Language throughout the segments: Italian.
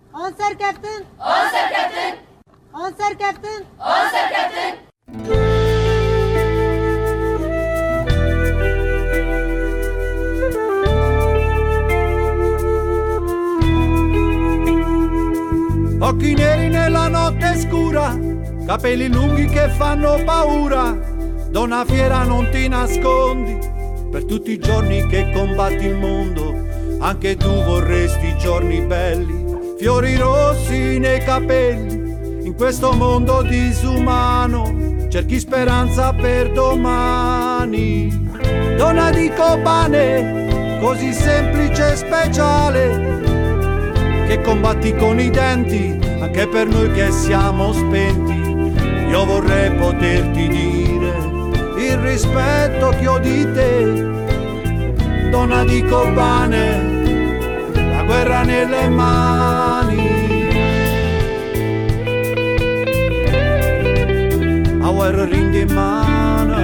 On sir, Captain. On sir, Captain. On sir, Captain. On sir, Captain. Occhi neri nella notte scura, capelli lunghi che fanno paura. Donna fiera non ti nascondi, per tutti i giorni che combatti il mondo. Anche tu vorresti giorni belli, fiori rossi nei capelli. In questo mondo disumano cerchi speranza per domani. Donna di Kobane, così semplice e speciale, che combatti con i denti anche per noi che siamo spenti. Io vorrei poterti dire il rispetto che ho di te, donna di Kobane, la guerra nelle mani. Our ring in mano.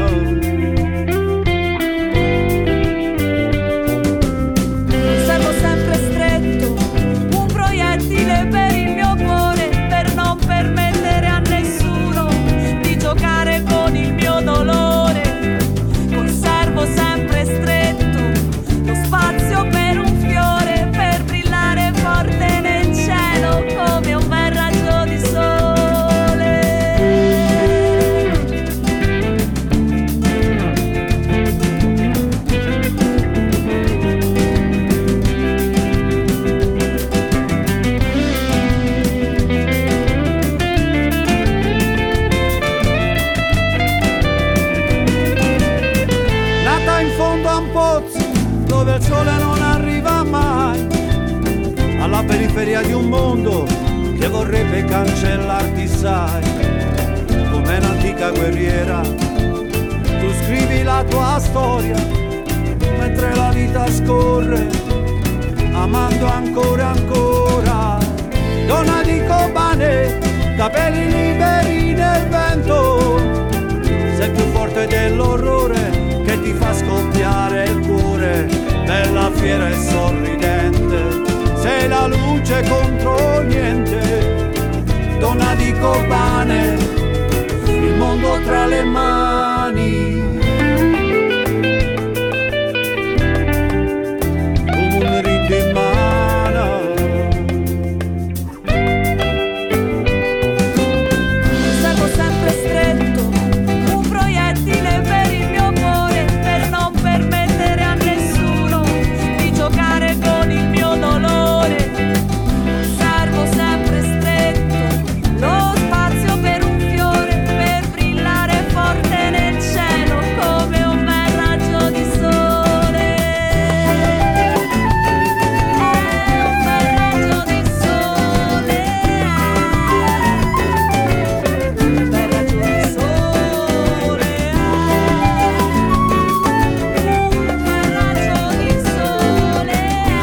Servo sempre stretto, un proiettile per il mio cuore, per non permettere a nessuno di giocare con il mio dolore. Conservo sempre stretto lo spazio per un fiore, per brillare forte nel cielo come un bel raggio di sole. Dove il sole non arriva mai, alla periferia di un mondo che vorrebbe cancellarti, sai, come un'antica guerriera. Tu scrivi la tua storia mentre la vita scorre, amando ancora e ancora. Donna di Kobane, capelli liberi nel vento, sei più forte dell'orrore che ti fa scoppiare il cuore, bella fiera e sorridente, sei la luce contro niente. Donna di Kobane, il mondo tra le mani. Un ring in mano. Servo sempre stretto, un proiettile per il mio cuore, per non permettere a nessuno di giocare con il mio dolore. Servo sempre stretto lo spazio per un fiore, per brillare forte nel cielo come un bel raggio di sole. Un bel raggio di sole. Un bel raggio di sole. Un bel raggio di sole.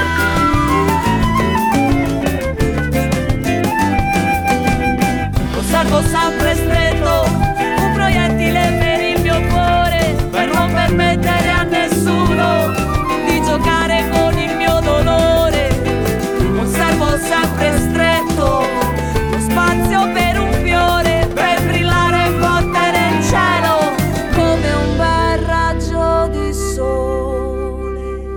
Conservo sempre stretto un proiettile per il mio cuore, per non permettere a nessuno di giocare con il mio dolore. Conservo sempre stretto lo spazio per un fiore, per brillare forte nel cielo come un bel raggio di sole.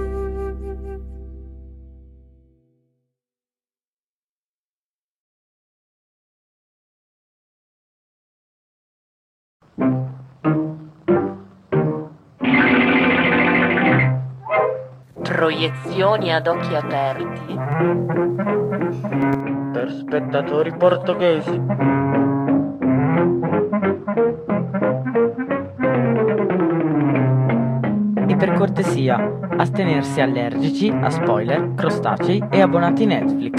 Proiezioni ad occhi aperti. Per spettatori portoghesi. E per cortesia, astenersi allergici a spoiler, crostacei e abbonati Netflix.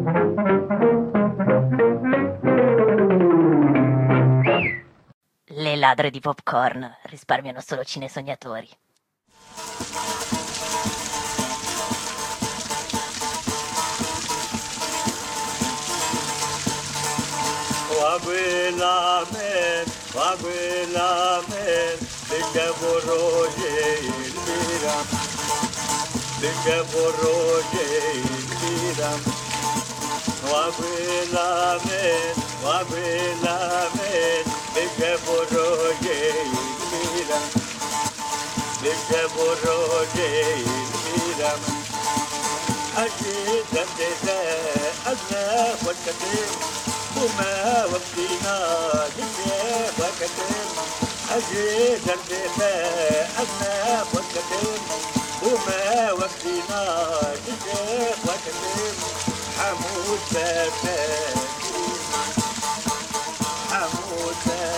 Le ladre di popcorn risparmiano solo cinesognatori. Wagwelamen, Dikaboroje Indiram, Dikaboroje Indiram, Wagwilamen, Wagwilamen, Vijayapuruje Ilmiram, Vijayapuruje Ilmiram. Ajit Dantese, Azna Wakatim, Buma Waktina, Jitse Wakatim. Ajit Dantese, Azna Wakatim, Buma Waktina, Jitse Wakatim. حمود سافر حمود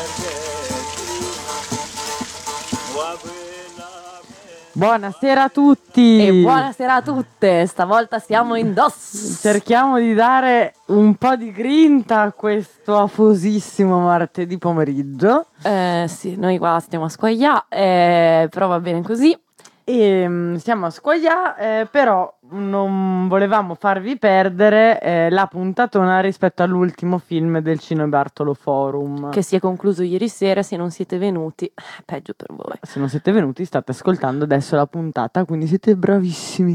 سافر. Buonasera a tutti! E buonasera a tutte, stavolta siamo in DOS. Cerchiamo di dare un po' di grinta a questo afosissimo martedì pomeriggio. Sì, noi qua stiamo a squagliare, però va bene così. E siamo a squagliare, però non volevamo farvi perdere la puntatona rispetto all'ultimo film del Cine Bartolo Forum. Che si è concluso ieri sera, se non siete venuti, peggio per voi. Se non siete venuti state ascoltando adesso la puntata, quindi siete bravissimi.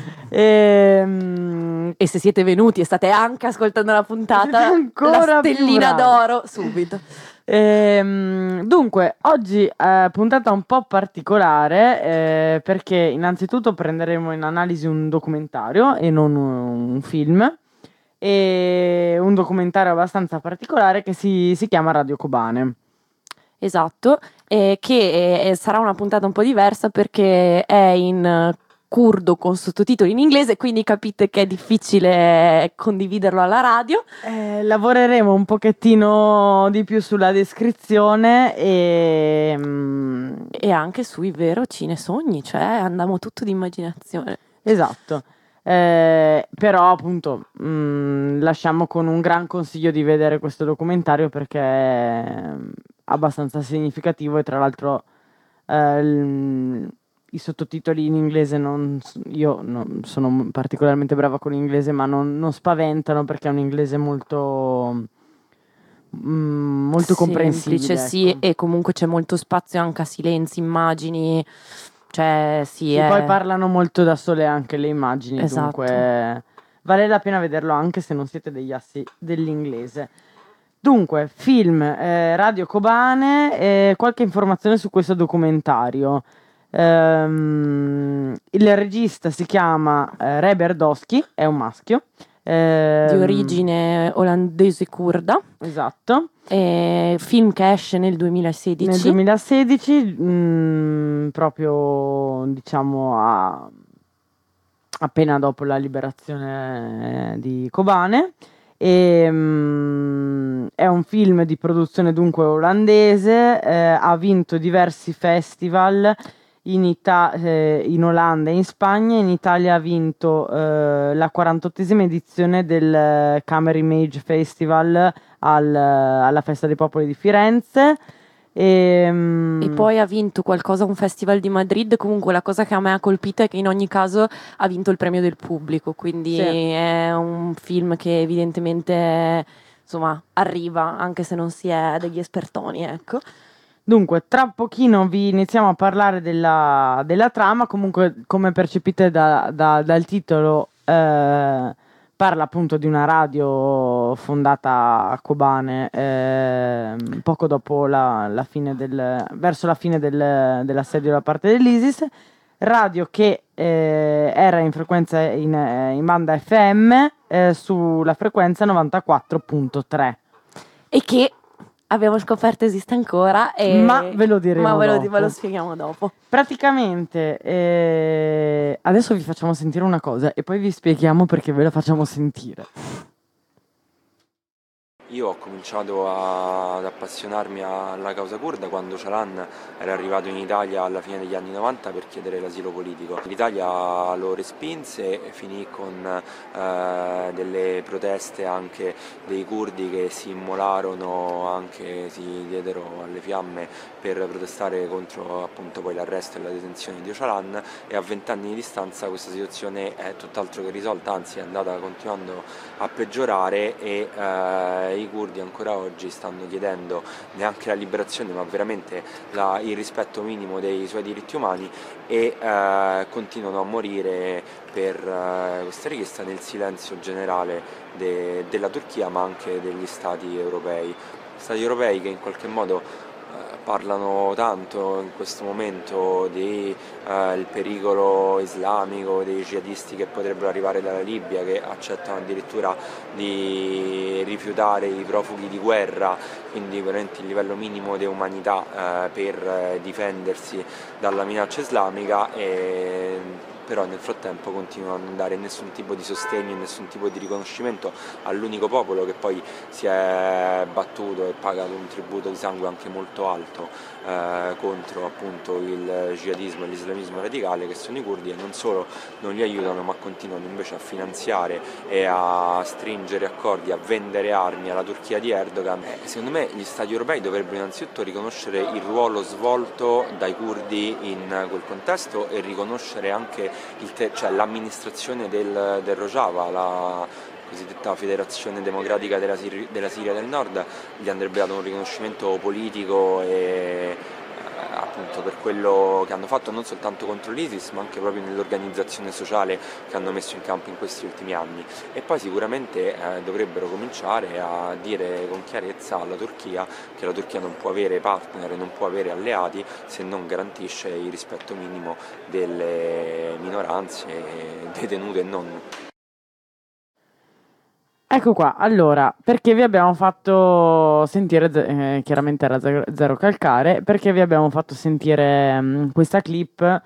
E se siete venuti e state anche ascoltando la puntata, siete ancora la stellina più bravi. d'oro subito. Dunque, oggi puntata un po' particolare perché innanzitutto prenderemo in analisi un documentario e non un film, e un documentario abbastanza particolare che si chiama Radio Kobane. Esatto, che sarà una puntata un po' diversa perché è in curdo con sottotitoli in inglese, quindi capite che è difficile condividerlo alla radio. Lavoreremo un pochettino di più sulla descrizione e anche sui vero cinesogni, cioè andiamo tutto di immaginazione. Esatto. Però appunto lasciamo con un gran consiglio di vedere questo documentario perché è abbastanza significativo e tra l'altro i sottotitoli in inglese io non sono particolarmente brava con l'inglese, ma non spaventano perché è un inglese molto comprensibile. Semplice, sì, ecco. e comunque c'è molto spazio anche a silenzi, immagini, cioè sì. Poi parlano molto da sole anche le immagini, esatto. Dunque vale la pena vederlo anche se non siete degli assi dell'inglese. Dunque, film, Radio Kobane, qualche informazione su questo documentario. Il regista si chiama Ray Berdowski, è un maschio di origine olandese curda. Esatto. Film che esce nel 2016. Nel 2016, proprio diciamo appena dopo la liberazione di Kobane. È un film di produzione dunque olandese, ha vinto diversi festival in Olanda e in Spagna. In Italia ha vinto la 48esima edizione del Camera Image Festival alla Festa dei Popoli di Firenze. E poi ha vinto qualcosa a un festival di Madrid. Comunque la cosa che a me ha colpito è che in ogni caso ha vinto il premio del pubblico, quindi sì, è un film che evidentemente insomma arriva anche se non si è degli espertoni, ecco. Dunque, tra pochino vi iniziamo a parlare della trama. Comunque, come percepite dal titolo, parla appunto di una radio fondata a Kobane poco dopo verso la fine dell'assedio da parte dell'ISIS. Radio che era in frequenza in banda FM sulla frequenza 94.3 e che abbiamo scoperto esiste ancora, ma ve lo diremo dopo. Ve lo spieghiamo dopo. Praticamente adesso vi facciamo sentire una cosa e poi vi spieghiamo perché ve la facciamo sentire. Io ho cominciato ad appassionarmi alla causa curda quando Öcalan era arrivato in Italia alla fine degli anni 90 per chiedere l'asilo politico. L'Italia lo respinse e finì con delle proteste anche dei curdi che si immolarono, anche si diedero alle fiamme per protestare contro appunto poi l'arresto e la detenzione di Öcalan, e a 20 anni di distanza questa situazione è tutt'altro che risolta, anzi è andata continuando a peggiorare, e i curdi ancora oggi stanno chiedendo neanche la liberazione, ma veramente il rispetto minimo dei suoi diritti umani, e continuano a morire per questa richiesta nel silenzio generale della Turchia, ma anche degli stati europei. Stati europei che in qualche modo parlano tanto in questo momento di il pericolo islamico, dei jihadisti che potrebbero arrivare dalla Libia, che accettano addirittura di rifiutare i profughi di guerra, quindi veramente il livello minimo di umanità per difendersi dalla minaccia islamica, però nel frattempo continuano a non dare nessun tipo di sostegno e nessun tipo di riconoscimento all'unico popolo che poi si è battuto e pagato un tributo di sangue anche molto alto contro appunto il jihadismo e l'islamismo radicale, che sono i curdi, e non solo non li aiutano, ma continuano invece a finanziare e a stringere accordi, a vendere armi alla Turchia di Erdogan. Secondo me gli stati europei dovrebbero innanzitutto riconoscere il ruolo svolto dai curdi in quel contesto e riconoscere anche l'amministrazione del Rojava, la cosiddetta Federazione Democratica della Siria del Nord. Gli andrebbe dato un riconoscimento politico e appunto per quello che hanno fatto non soltanto contro l'ISIS, ma anche proprio nell'organizzazione sociale che hanno messo in campo in questi ultimi anni. E poi sicuramente dovrebbero cominciare a dire con chiarezza alla Turchia che la Turchia non può avere partner e non può avere alleati se non garantisce il rispetto minimo delle minoranze detenute e non. Ecco qua, allora, perché vi abbiamo fatto sentire, chiaramente era Zero Calcare, perché vi abbiamo fatto sentire questa clip?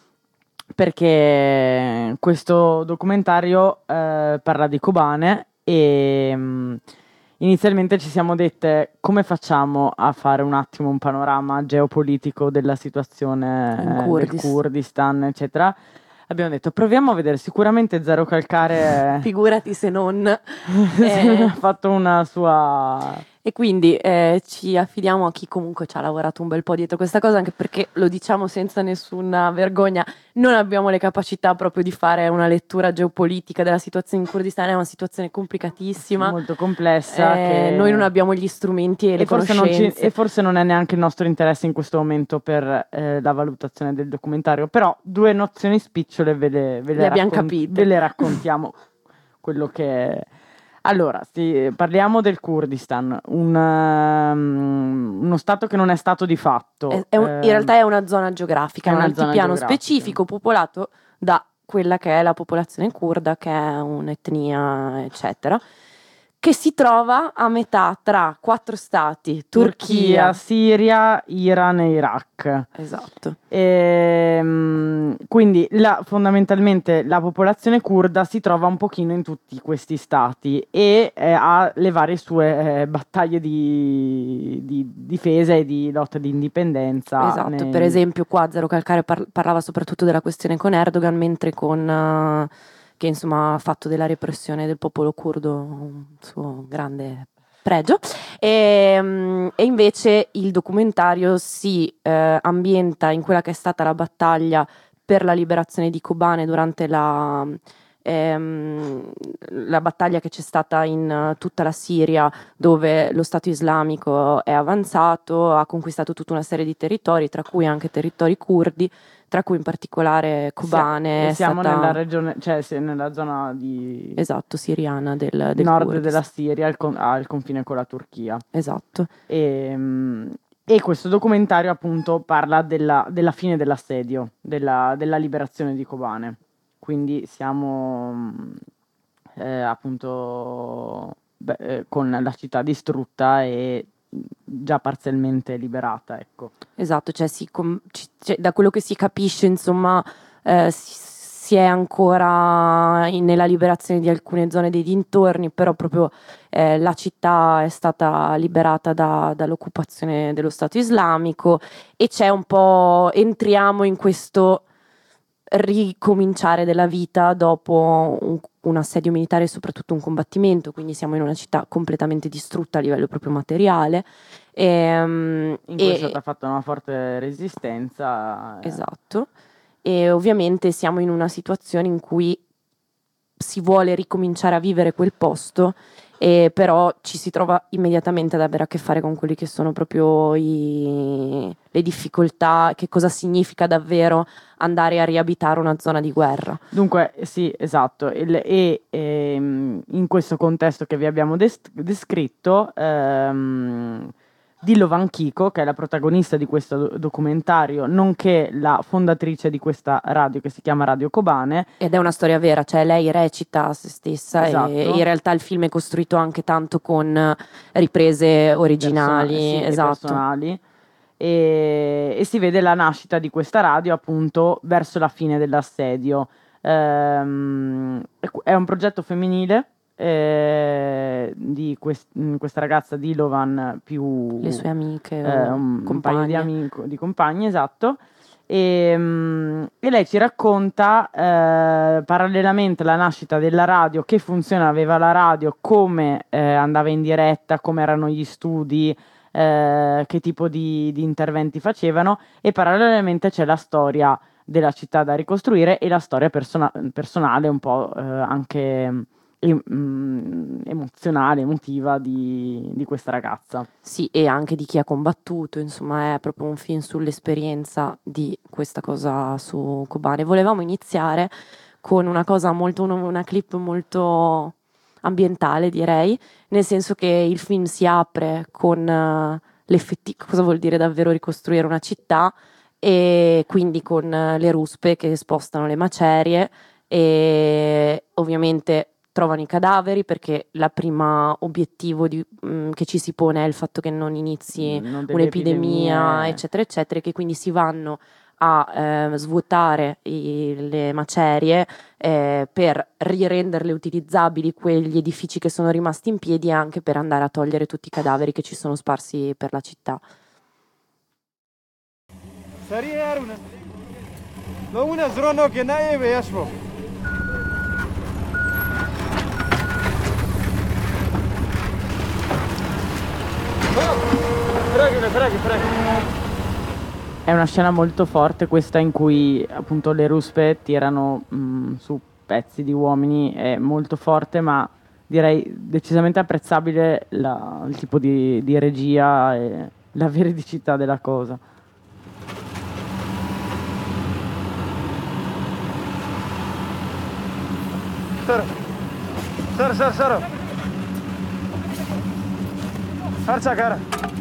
Perché questo documentario parla di Kobane e inizialmente ci siamo dette come facciamo a fare un attimo un panorama geopolitico della situazione del Kurdistan, eccetera. Abbiamo detto proviamo a vedere, sicuramente Zero Calcare figurati se non ha fatto una sua... E quindi ci affidiamo a chi comunque ci ha lavorato un bel po' dietro questa cosa, anche perché lo diciamo senza nessuna vergogna, non abbiamo le capacità proprio di fare una lettura geopolitica della situazione in Kurdistan, è una situazione complicatissima, molto complessa, che... noi non abbiamo gli strumenti e le conoscenze. E forse non è neanche il nostro interesse in questo momento per la valutazione del documentario, però due nozioni spicciole ve le abbiamo capite. Ve le raccontiamo quello che... Allora, parliamo del Kurdistan, uno stato che non è stato di fatto. In realtà è una zona geografica, è un altipiano specifico popolato da quella che è la popolazione curda, che è un'etnia, eccetera, che si trova a metà tra 4 stati, Turchia, Siria, Iran e Iraq. Esatto. Quindi fondamentalmente la popolazione curda si trova un pochino in tutti questi stati e ha le varie sue battaglie di difesa e di lotta di indipendenza. Esatto, per esempio qua Zero Calcare parlava soprattutto della questione con Erdogan, mentre con... che insomma ha fatto della repressione del popolo curdo un suo grande pregio, e invece il documentario si ambienta in quella che è stata la battaglia per la liberazione di Kobane durante la battaglia che c'è stata in tutta la Siria, dove lo Stato islamico è avanzato, ha conquistato tutta una serie di territori, tra cui anche territori curdi, tra cui in particolare Kobane. Siamo nella regione, cioè nella zona di... Esatto, siriana del nord Kurdistan. della Siria, al confine con la Turchia. Esatto. E questo documentario appunto parla della fine dell'assedio, della liberazione di Kobane. Quindi siamo appunto con la città distrutta e già parzialmente liberata, ecco. Esatto, cioè, da quello che si capisce, insomma, si è ancora nella liberazione di alcune zone dei dintorni, però proprio la città è stata liberata dall'occupazione dello Stato islamico, e c'è un po', entriamo in questo ricominciare della vita dopo un assedio militare e soprattutto un combattimento, quindi siamo in una città completamente distrutta a livello proprio materiale, in cui è stata fatta una forte resistenza. Esatto, e ovviamente siamo in una situazione in cui si vuole ricominciare a vivere quel posto, e però ci si trova immediatamente ad avere a che fare con quelli che sono proprio le difficoltà, che cosa significa davvero andare a riabitare una zona di guerra. Dunque, sì, esatto, in questo contesto che vi abbiamo descritto, Dilovan Kiko, che è la protagonista di questo documentario, nonché la fondatrice di questa radio che si chiama Radio Kobane. Ed è una storia vera, cioè lei recita se stessa, esatto. E in realtà il film è costruito anche tanto con riprese originali, sì, esatto. Personali. E si vede la nascita di questa radio appunto verso la fine dell'assedio. È un progetto femminile di questa ragazza Dilovan più le sue amiche, un paio di compagni, esatto. E lei ci racconta parallelamente alla nascita della radio, che funzione aveva la radio, come andava in diretta, come erano gli studi, che tipo di interventi facevano, e parallelamente c'è la storia della città da ricostruire e la storia personale un po' anche emozionale, emotiva di questa ragazza. Sì, e anche di chi ha combattuto, insomma è proprio un film sull'esperienza di questa cosa su Kobane. Volevamo iniziare con una cosa una clip molto ambientale, direi, nel senso che il film si apre con cosa vuol dire davvero ricostruire una città, e quindi con le ruspe che spostano le macerie e ovviamente trovano i cadaveri, perché la prima obiettivo che ci si pone è il fatto che non inizi un'epidemia, eccetera, eccetera, e che quindi si vanno a svuotare le macerie per rirenderle utilizzabili quegli edifici che sono rimasti in piedi, e anche per andare a togliere tutti i cadaveri che ci sono sparsi per la città. È una scena molto forte questa, in cui appunto le ruspe tirano su pezzi di uomini. È molto forte, ma direi decisamente apprezzabile il tipo di regia e la veridicità della cosa. Saro. Forza cara.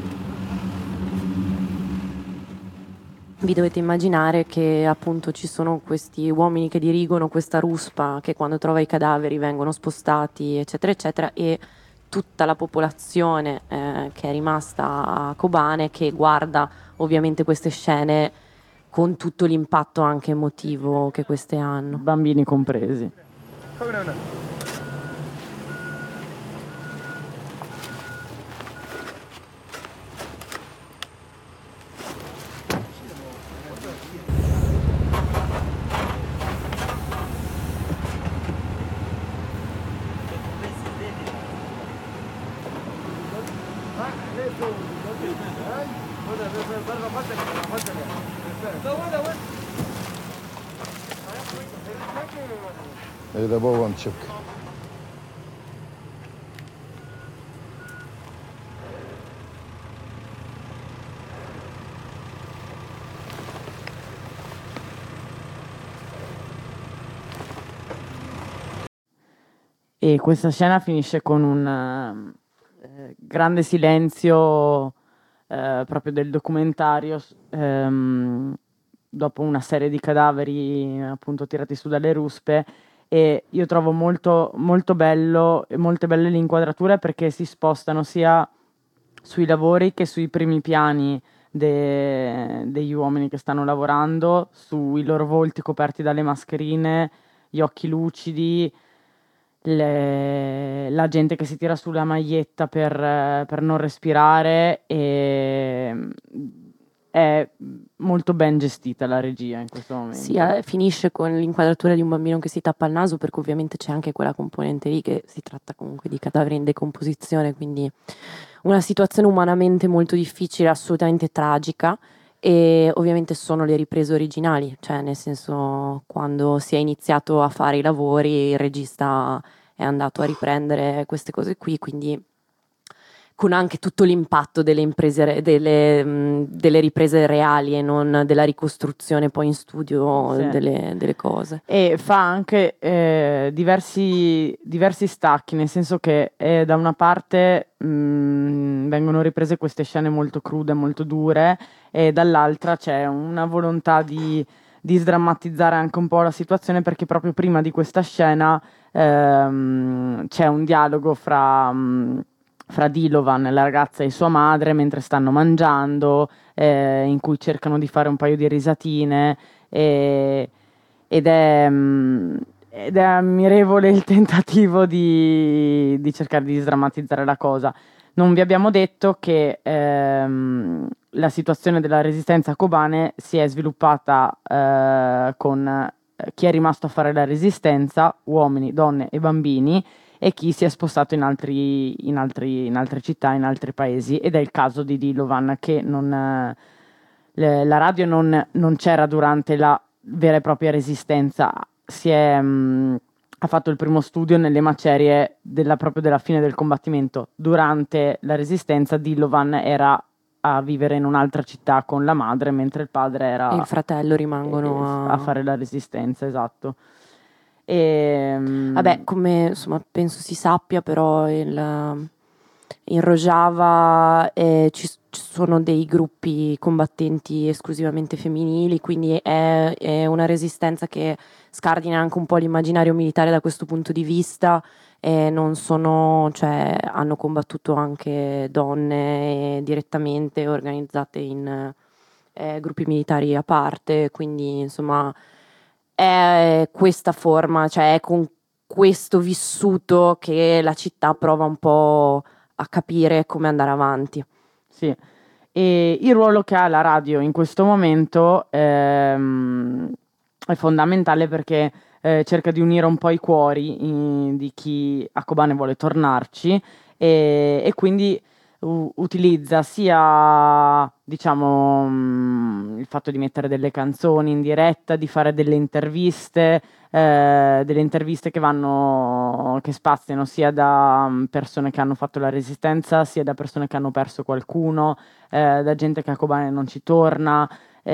Vi dovete immaginare che appunto ci sono questi uomini che dirigono questa ruspa, che quando trova i cadaveri vengono spostati, eccetera, eccetera, e tutta la popolazione che è rimasta a Kobane, che guarda ovviamente queste scene con tutto l'impatto anche emotivo che queste hanno. Bambini compresi. إذا بومشك E questa scena finisce con un grande silenzio proprio del documentario, dopo una serie di cadaveri appunto tirati su dalle ruspe. E io trovo molto, molto bello e molte belle le inquadrature, perché si spostano sia sui lavori che sui primi piani degli uomini che stanno lavorando, sui loro volti coperti dalle mascherine, gli occhi lucidi, la gente che si tira sulla maglietta per non respirare. E è molto ben gestita la regia in questo momento. Sì, finisce con l'inquadratura di un bambino che si tappa il naso, perché ovviamente c'è anche quella componente lì, che si tratta comunque di cadaveri in decomposizione, quindi una situazione umanamente molto difficile, assolutamente tragica. E ovviamente sono le riprese originali, cioè nel senso, quando si è iniziato a fare i lavori il regista è andato a riprendere queste cose qui, quindi con anche tutto l'impatto delle riprese reali e non della ricostruzione poi in studio delle cose. E fa anche diversi stacchi, nel senso che da una parte vengono riprese queste scene molto crude, molto dure, e dall'altra c'è una volontà di sdrammatizzare anche un po' la situazione, perché proprio prima di questa scena c'è un dialogo fra Dilovan, la ragazza, e sua madre mentre stanno mangiando, in cui cercano di fare un paio di risatine, ed è ammirevole il tentativo di cercare di sdrammatizzare la cosa. Non vi abbiamo detto che la situazione della resistenza a Kobane si è sviluppata con chi è rimasto a fare la resistenza, uomini, donne e bambini, e chi si è spostato in altre città, in altri paesi, ed è il caso di Dilovan, che la radio non c'era durante la vera e propria resistenza, ha fatto il primo studio nelle macerie proprio della fine del combattimento. Durante la resistenza Dilovan era a vivere in un'altra città con la madre, mentre il padre era... E il fratello rimangono a fare la resistenza, esatto. Vabbè, come insomma penso si sappia, però in Rojava ci sono dei gruppi combattenti esclusivamente femminili, quindi è una resistenza che scardina anche un po' l'immaginario militare da questo punto di vista, e hanno combattuto anche donne direttamente organizzate in gruppi militari a parte, quindi insomma è questa forma, cioè è con questo vissuto che la città prova un po' a capire come andare avanti. Sì, e il ruolo che ha la radio in questo momento è fondamentale, perché cerca di unire un po' i cuori di chi a Kobane vuole tornarci, e quindi utilizza sia, diciamo, il fatto di mettere delle canzoni in diretta, di fare delle interviste che spaziano sia da persone che hanno fatto la resistenza, sia da persone che hanno perso qualcuno, da gente che a Kobane non ci torna,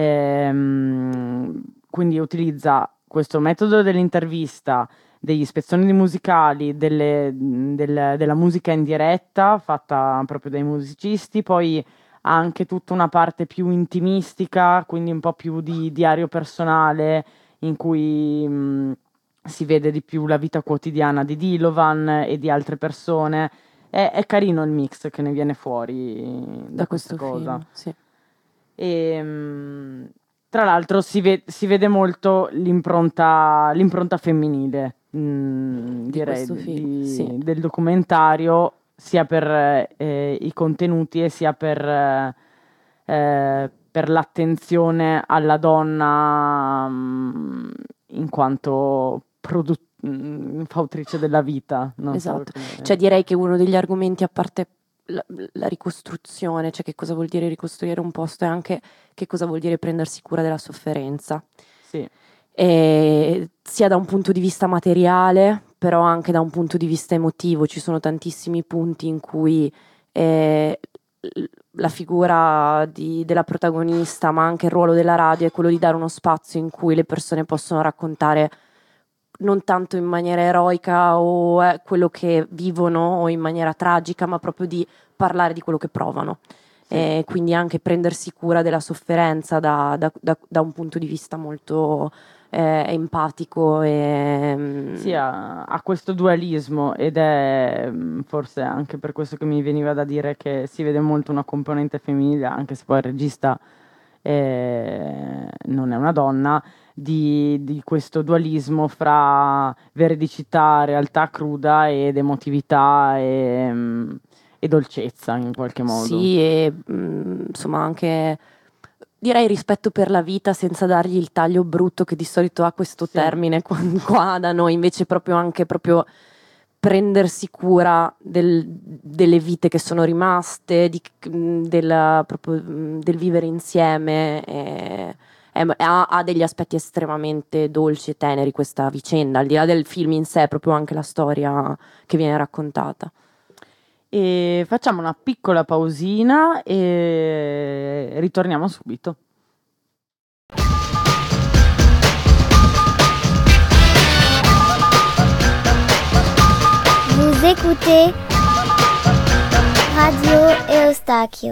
quindi utilizza questo metodo dell'intervista, degli spezzoni musicali, della musica in diretta fatta proprio dai musicisti, poi ha anche tutta una parte più intimistica, quindi un po' più di diario personale, in cui si vede di più la vita quotidiana di Dilovan e di altre persone. È carino il mix che ne viene fuori da questa cosa. Film, sì. E tra l'altro si vede molto l'impronta femminile, direi, sì, del documentario, sia per i contenuti e sia per l'attenzione alla donna in quanto fautrice della vita. Esatto, cioè direi che uno degli argomenti, a parte la ricostruzione, cioè che cosa vuol dire ricostruire un posto, è anche che cosa vuol dire prendersi cura della sofferenza. Sì. E sia da un punto di vista materiale, però anche da un punto di vista emotivo. Ci sono tantissimi punti in cui la figura della protagonista, ma anche il ruolo della radio, è quello di dare uno spazio in cui le persone possono raccontare non tanto in maniera eroica o quello che vivono o in maniera tragica, ma proprio di parlare di quello che provano. Sì. Quindi anche prendersi cura della sofferenza da un punto di vista molto empatico. Sì, ha questo dualismo, ed è forse anche per questo che mi veniva da dire che si vede molto una componente femminile, anche se poi il regista non è una donna, di questo dualismo fra veridicità, realtà cruda ed emotività e dolcezza in qualche modo. Sì, e insomma anche direi rispetto per la vita, senza dargli il taglio brutto che di solito ha questo termine qua da noi, invece proprio prendersi cura delle vite che sono rimaste, del vivere insieme, è ha degli aspetti estremamente dolci e teneri questa vicenda, al di là del film in sé, proprio anche la storia che viene raccontata. E facciamo una piccola pausina e ritorniamo subito. Vous écoutez Radio Eustachio.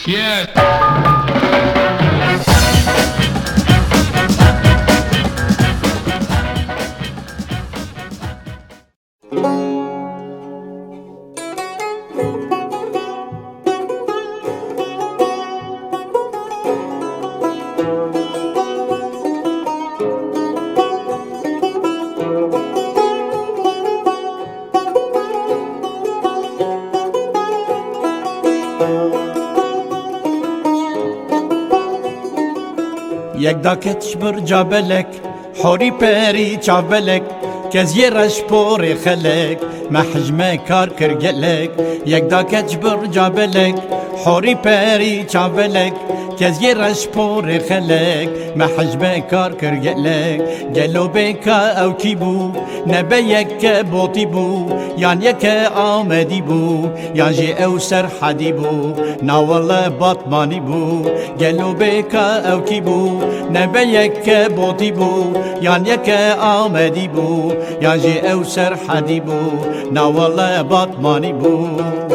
یک داکتش بر جابلک حوری پری چابلک کزی رش پور خلک محجمه کار کرگلک یک داکتش بر جابلک حوری پری چابلک کزی رش پور خلک محجمه کار کرگلک گلو بکا او کی بو نبه یک بوتی بو یان یک آمدی بو یان جی او سر حدی بو ناوال باطمانی بو گلو بکا او کی بو نبه یک بوتی بو یان یک آمدی بو یان جی او سر حدی بو ناوال باطمانی بو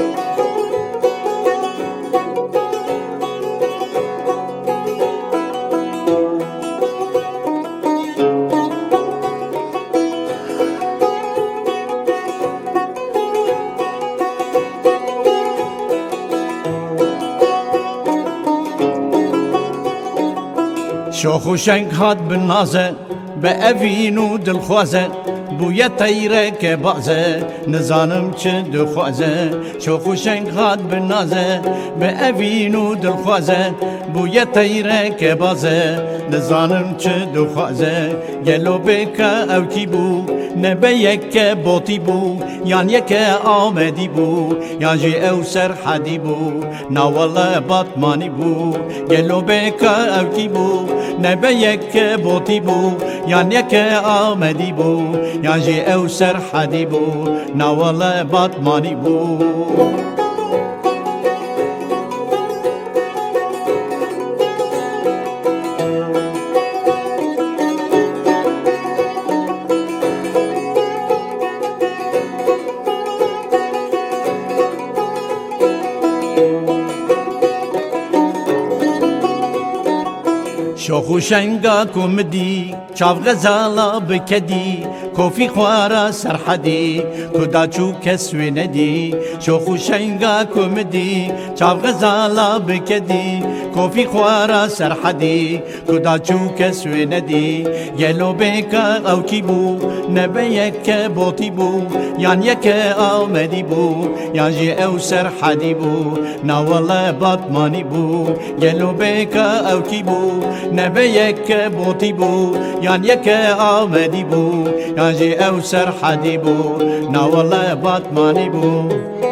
شوخ و شنگ هات بالنازه بأفين ودل خوازه بويا تيرك بعزه نزانم چه دو خوازه شوخ و شنگ هات بالنازه بأفين ودل خوازه بويا تيرك بعزه نزانم چه دو خوازه گلو بکا او کی بو نبه یک بوتی بو یان یک آمدی بو یان جی او سر حدی بو ناوالا باطمانی بو گلو بکا او کی بو نبه یک بوتی بو یان یک آمدی بو یان جی او سر حدی بو ناوالا باطمانی بو شوخ و شنگا کمدی چاو غزالا بکدی کوفی خوارا سرحدی کدا چو کسوی ندی شوخ و شنگا کمدی چاو غزالا بکدی کوفی خوارا سرحدی کدا چو کسوی ندی گلو بکا او کی بو نبه یک بوتی بو یان یک آمدی بو یان جی او سرحدی بو ناوالا باطمانی بو گلو بکا او کی بو نبه یک بوتی بو یان یک آمدی بو یان جی او سرحدی بو ناوالا باطمانی بو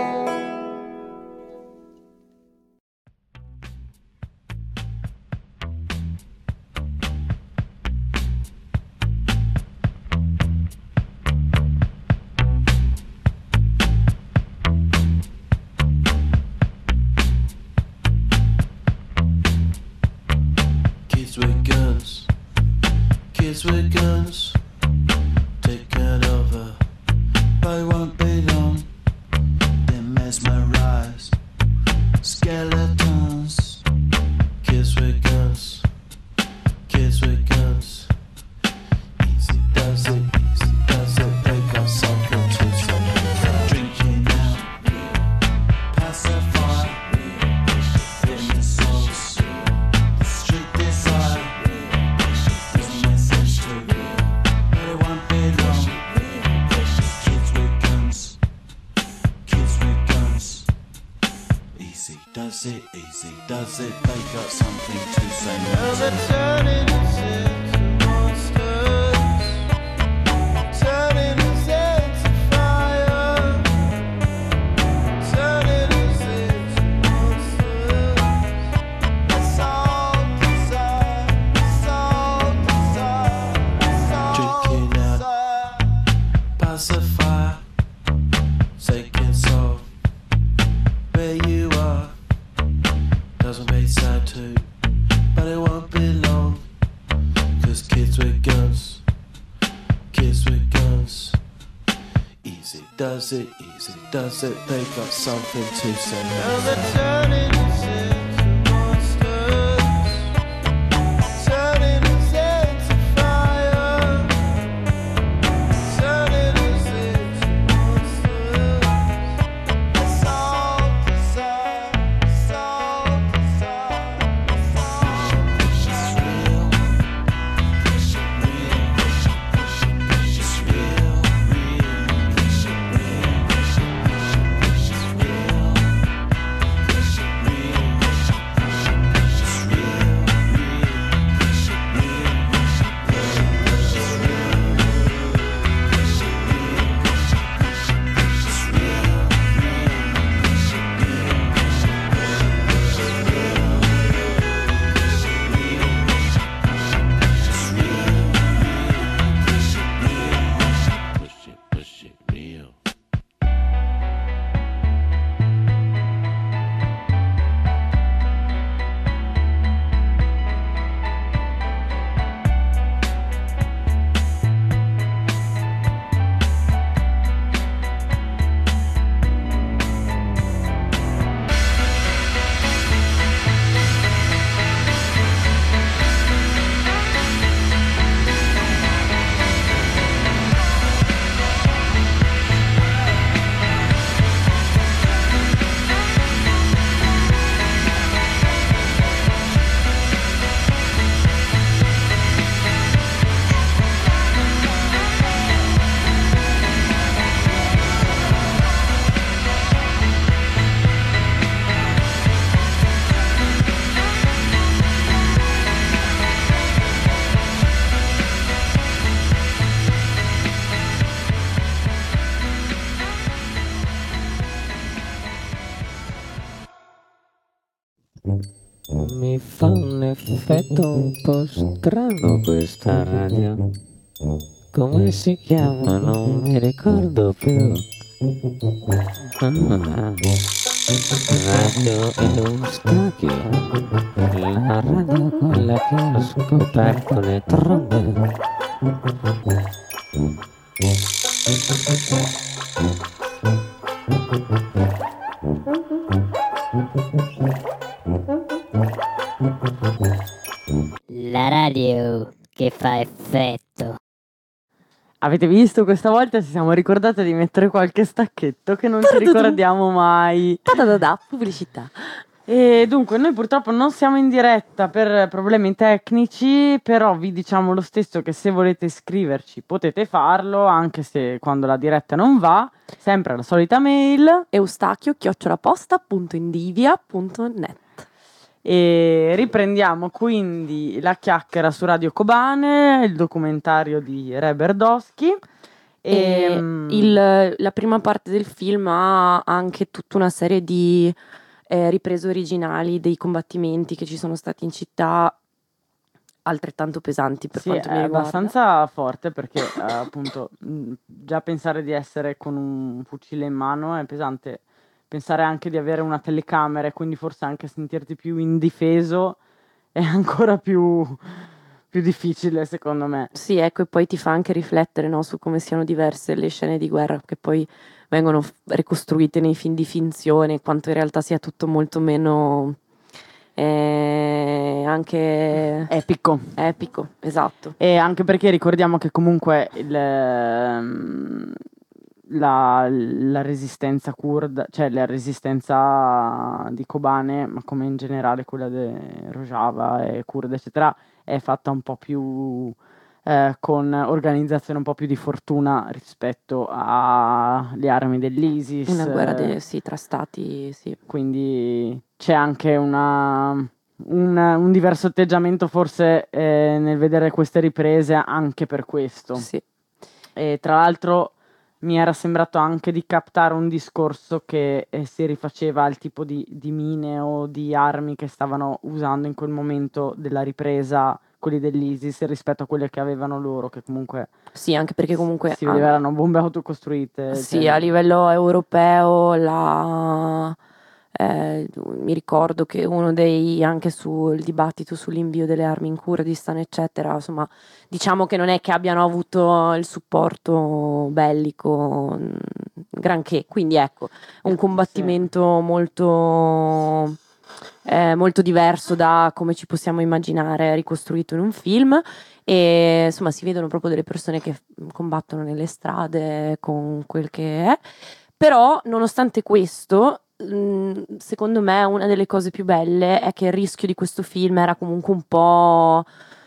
Kids with guns, taken over, but it won't be long. They're mesmerized, skeletons. Kids with guns, kids with guns. Easy does it, they got something to say. Drinking out, pacify, in the souls, the street desire. Does it, they got something to say. Now they're turning us into monsters, turning us into fire, turning us into monsters. That's all desire, that's all too, but it won't be long. 'Cause kids with guns, easy does it, they got something to say. And they're turning us into monsters, turning us into fire, turning us into monsters. It's all desire, it's all desire, it's all real, it's real, it's real, push it real. Mi fa un effetto un po' strano questa radio. Come si chiama? Non mi ricordo più. Radio Eustachio. La radio quella che ha scoperto le trombe. La radio che fa effetto. Avete visto? Questa volta ci siamo ricordate di mettere qualche stacchetto che non ci ricordiamo mai. Pubblicità. E dunque, noi purtroppo non siamo in diretta per problemi tecnici, però vi diciamo lo stesso che se volete iscriverci potete farlo, anche se quando la diretta non va, sempre alla solita mail eustachio@posta.indivia.net. E riprendiamo quindi la chiacchiera su Radio Kobane, il documentario di Re Berdoschi. La prima parte del film ha anche tutta una serie di riprese originali dei combattimenti che ci sono stati in città, altrettanto pesanti per quanto mi è riguarda. abbastanza forte perché appunto già pensare di essere con un fucile in mano è pesante, pensare anche di avere una telecamera e quindi forse anche sentirti più indifeso è ancora più difficile secondo me. Sì, ecco, e poi ti fa anche riflettere, no, su come siano diverse le scene di guerra che poi vengono ricostruite nei film di finzione, quanto in realtà sia tutto molto meno anche epico, esatto. E anche perché ricordiamo che comunque la resistenza curda, cioè la resistenza di Kobane, ma come in generale quella di Rojava e Kurda eccetera, è fatta un po' più con organizzazione un po' più di fortuna rispetto alle armi dell'ISIS. Una guerra tra stati, sì. Quindi c'è anche un diverso atteggiamento forse nel vedere queste riprese anche per questo. Sì. E tra l'altro mi era sembrato anche di captare un discorso che si rifaceva al tipo di mine o di armi che stavano usando in quel momento della ripresa quelli dell'ISIS rispetto a quelle che avevano loro, che comunque sì, anche perché comunque si vedeva erano bombe autocostruite. Sì, a livello europeo Mi ricordo che uno dei, anche sul dibattito sull'invio delle armi in Kurdistan, eccetera, insomma, diciamo che non è che abbiano avuto il supporto bellico granché, quindi ecco, un combattimento molto diverso da come ci possiamo immaginare ricostruito in un film, e insomma si vedono proprio delle persone che combattono nelle strade con quel che è. Però nonostante questo, secondo me una delle cose più belle è che il rischio di questo film era comunque un po'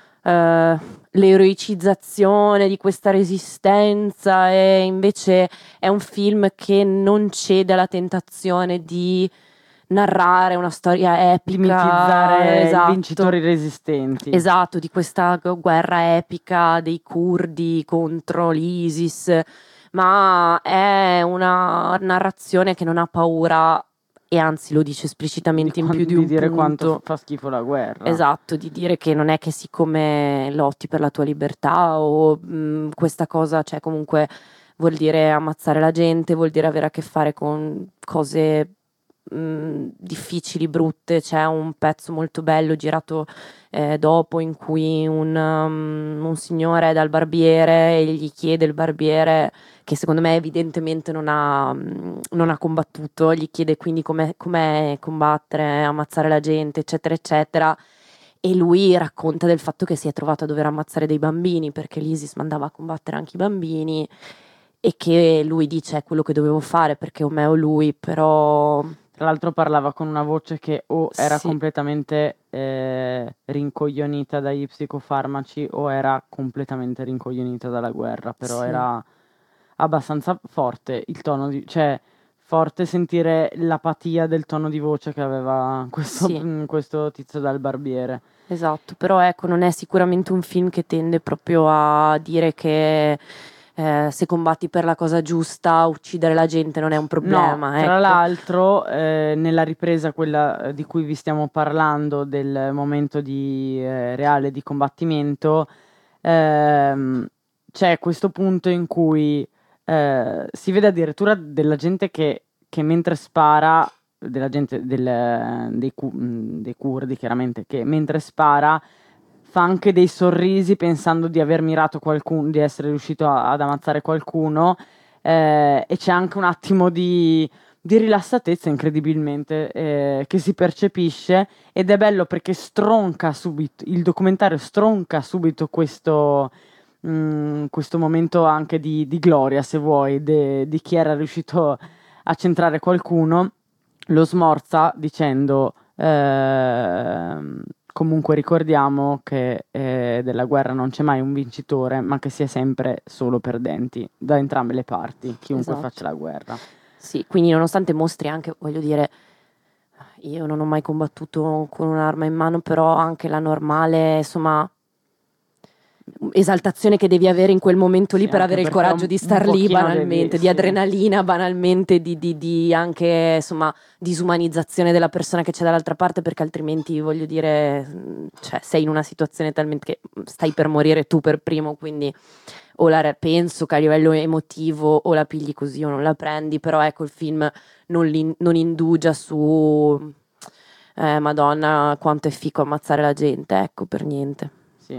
l'eroicizzazione di questa resistenza, e invece è un film che non cede alla tentazione di narrare una storia epica, mitizzare esatto, i vincitori resistenti. esatto, di questa guerra epica dei curdi contro l'ISIS, ma è una narrazione che non ha paura, e anzi lo dice esplicitamente in più di un dire punto. Quanto fa schifo la guerra. Esatto, di dire che non è che siccome lotti per la tua libertà o questa cosa, cioè comunque vuol dire ammazzare la gente, vuol dire avere a che fare con cose difficili, brutte. C'è un pezzo molto bello girato dopo, in cui un signore è dal barbiere e gli chiede, il barbiere, che secondo me evidentemente non ha combattuto, gli chiede quindi com'è combattere, ammazzare la gente, eccetera eccetera, e lui racconta del fatto che si è trovato a dover ammazzare dei bambini perché l'ISIS mandava a combattere anche i bambini, e che lui dice è quello che dovevo fare perché o me o lui, però... Tra l'altro parlava con una voce che o era Sì. completamente rincoglionita dagli psicofarmaci o era completamente rincoglionita dalla guerra, però Sì. era abbastanza forte il tono cioè forte sentire l'apatia del tono di voce che aveva questo tizio dal barbiere. Esatto, però ecco, non è sicuramente un film che tende proprio a dire che se combatti per la cosa giusta, uccidere la gente non è un problema. No, tra ecco. l'altro nella ripresa, quella di cui vi stiamo parlando, del momento reale di combattimento, c'è questo punto in cui si vede addirittura della gente che mentre spara, della gente dei curdi chiaramente, che mentre spara fa anche dei sorrisi pensando di aver mirato qualcuno, di essere riuscito ad ammazzare qualcuno, e c'è anche un attimo di rilassatezza incredibilmente che si percepisce, ed è bello perché stronca subito, il documentario stronca subito questo momento anche di gloria, se vuoi, di chi era riuscito a centrare qualcuno, lo smorza dicendo comunque ricordiamo che della guerra non c'è mai un vincitore, ma che si è sempre solo perdenti da entrambe le parti, chiunque Esatto. faccia la guerra. Sì, quindi nonostante mostri anche, voglio dire, io non ho mai combattuto con un'arma in mano, però anche la normale, insomma, esaltazione che devi avere in quel momento lì Sì, per anche avere il perché coraggio di un star lì, pochino banalmente, devi- di sì. adrenalina, banalmente, di anche, insomma, disumanizzazione della persona che c'è dall'altra parte, perché altrimenti, voglio dire, cioè, sei in una situazione talmente che stai per morire tu per primo, quindi penso che a livello emotivo o la pigli così o non la prendi, però ecco, il film non indugia su Madonna quanto è fico ammazzare la gente, ecco, per niente. Sì.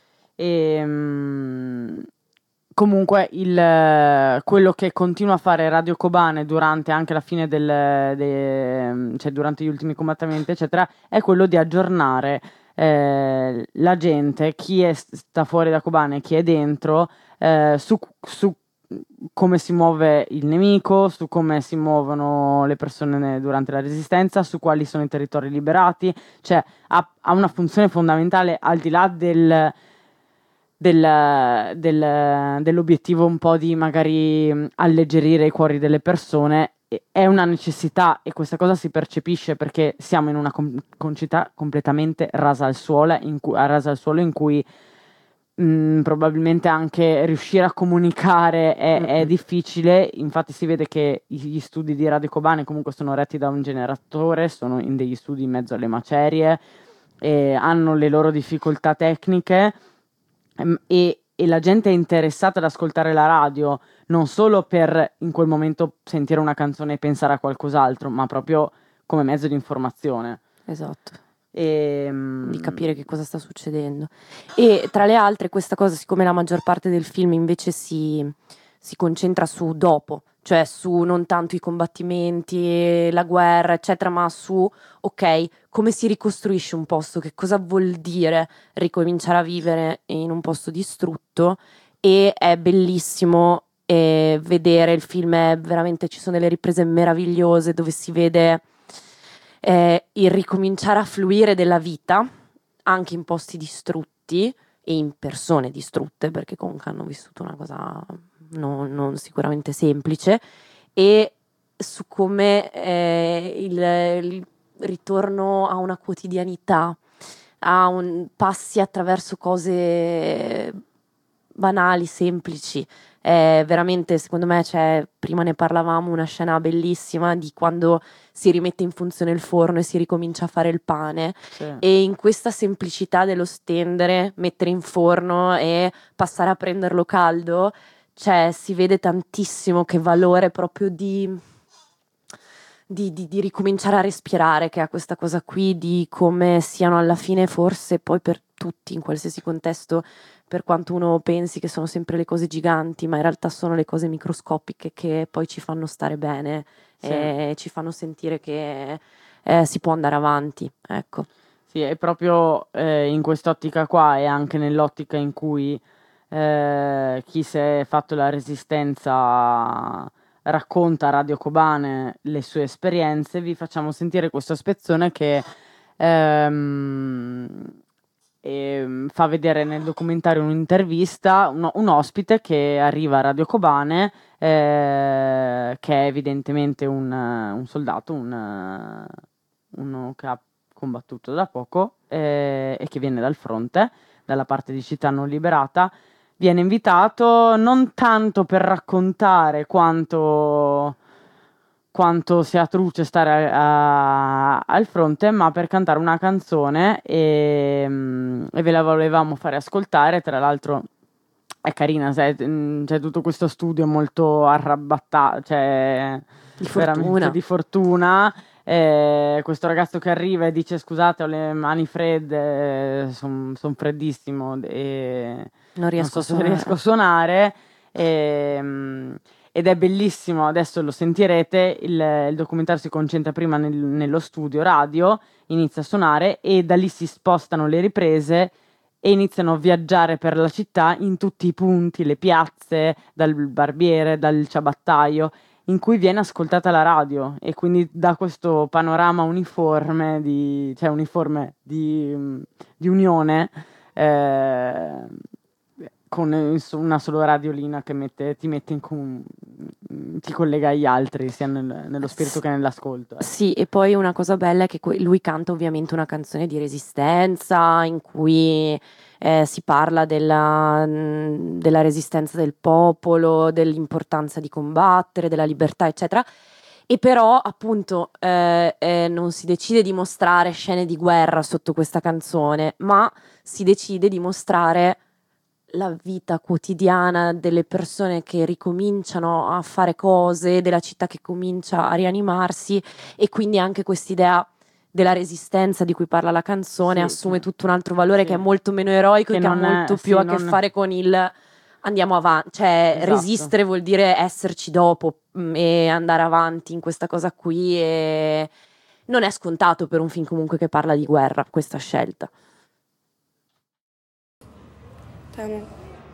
Comunque quello che continua a fare Radio Kobane durante anche la fine cioè durante gli ultimi combattimenti eccetera, è quello di aggiornare la gente, chi sta fuori da Kobane e chi è dentro, su come si muove il nemico, su come si muovono le persone durante la resistenza, su quali sono i territori liberati, cioè ha una funzione fondamentale al di là dell'obiettivo un po' di magari alleggerire i cuori delle persone. È una necessità, e questa cosa si percepisce perché siamo in una città completamente rasa al suolo, in cui probabilmente anche riuscire a comunicare è difficile. Infatti si vede che gli studi di Radio Kobane comunque sono retti da un generatore, sono in degli studi in mezzo alle macerie, e hanno le loro difficoltà tecniche, e la gente è interessata ad ascoltare la radio non solo per in quel momento sentire una canzone e pensare a qualcos'altro, ma proprio come mezzo di informazione. Esatto. Di di capire che cosa sta succedendo. E tra le altre, questa cosa, siccome la maggior parte del film invece si concentra su dopo, cioè su non tanto i combattimenti, la guerra, eccetera, ma su, ok, come si ricostruisce un posto, che cosa vuol dire ricominciare a vivere in un posto distrutto, e è bellissimo vedere il film, è veramente, ci sono delle riprese meravigliose dove si vede il ricominciare a fluire della vita anche in posti distrutti e in persone distrutte, perché comunque hanno vissuto una cosa non sicuramente semplice, e su come il ritorno a una quotidianità, passi attraverso cose banali, semplici. Veramente, secondo me, prima ne parlavamo, una scena bellissima di quando si rimette in funzione il forno e si ricomincia a fare il pane, e in questa semplicità dello stendere, mettere in forno e passare a prenderlo caldo, si vede tantissimo che valore proprio di ricominciare a respirare, che ha questa cosa qui di come siano alla fine, forse poi per tutti in qualsiasi contesto, per quanto uno pensi che sono sempre le cose giganti, ma in realtà sono le cose microscopiche che poi ci fanno stare bene e ci fanno sentire che si può andare avanti, ecco. Sì, è proprio in quest'ottica qua, e anche nell'ottica in cui chi si è fatto la resistenza racconta a Radio Kobane le sue esperienze. Vi facciamo sentire questo spezzone che fa vedere nel documentario un'intervista, un ospite che arriva a Radio Kobane, che è evidentemente un soldato, uno che ha combattuto da poco e che viene dal fronte, dalla parte di Città Non Liberata. Viene invitato non tanto per raccontare quanto sia truce stare al fronte, ma per cantare una canzone, e ve la volevamo fare ascoltare. Tra l'altro è carina, c'è tutto questo studio molto arrabattato, veramente di fortuna. Questo ragazzo che arriva e dice: scusate, ho le mani fredde, sono freddissimo e non so se riesco a suonare. Ed è bellissimo, adesso lo sentirete, il documentario si concentra prima nello studio radio, inizia a suonare e da lì si spostano le riprese e iniziano a viaggiare per la città in tutti i punti, le piazze, dal barbiere, dal ciabattaio, in cui viene ascoltata la radio, e quindi da questo panorama uniforme di unione, con una solo radiolina che ti collega agli altri, sia nello spirito che nell'ascolto. Sì, e poi una cosa bella è che lui canta ovviamente una canzone di resistenza in cui si parla della resistenza del popolo, dell'importanza di combattere, della libertà, eccetera. E però appunto non si decide di mostrare scene di guerra sotto questa canzone, ma si decide di mostrare la vita quotidiana delle persone che ricominciano a fare cose, della città che comincia a rianimarsi, e quindi anche quest'idea della resistenza di cui parla la canzone assume tutto un altro valore che è molto meno eroico e che ha molto più a che fare con il andiamo avanti, cioè resistere vuol dire esserci dopo e andare avanti in questa cosa qui, e non è scontato per un film comunque che parla di guerra questa scelta. تمام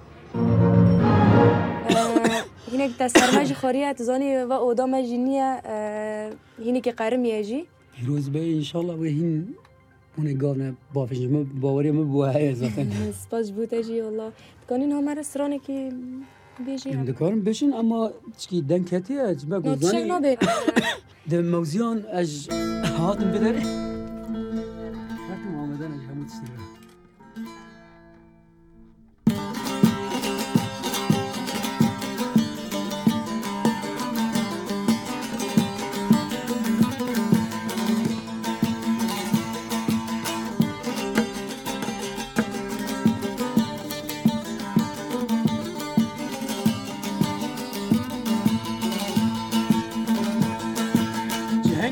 هناك تسرمج خورية تزاني و أودام جنية هناك قارم يجي روز بي إن شاء الله وهين هنا قابنا بافش ما باوري ما بوهاي زاتن سپاس بوتاجي والله تكونين هم رستوران کی بیجی دکارم بشین اما چی دن کتی اجبا گذانی نتشنا ده موزیان اج هاتم بداره وقتی آمدن اج همون تسیره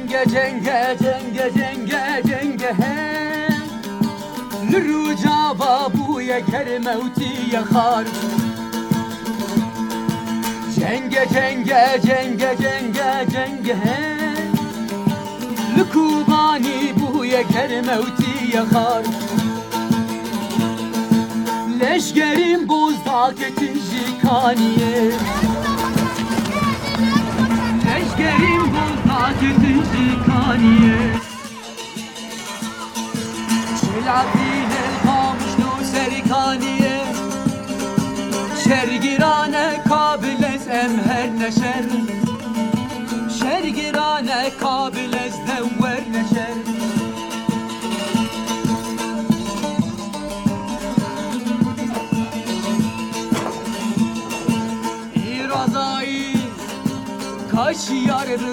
Cenge cenge cenge cenge cenge hem Lrucava buya kermevti yakar Cenge cenge cenge cenge cenge hem Lukubani buya kermevti yakar Leşgerin bozdak etinci kaniye Leşgerin bozdak etinci kaniye Çelabine kamışnu serikaniye Şergirane kabilez emher neşer Şergirane kabilez devver neşer İrazayı kaş yardı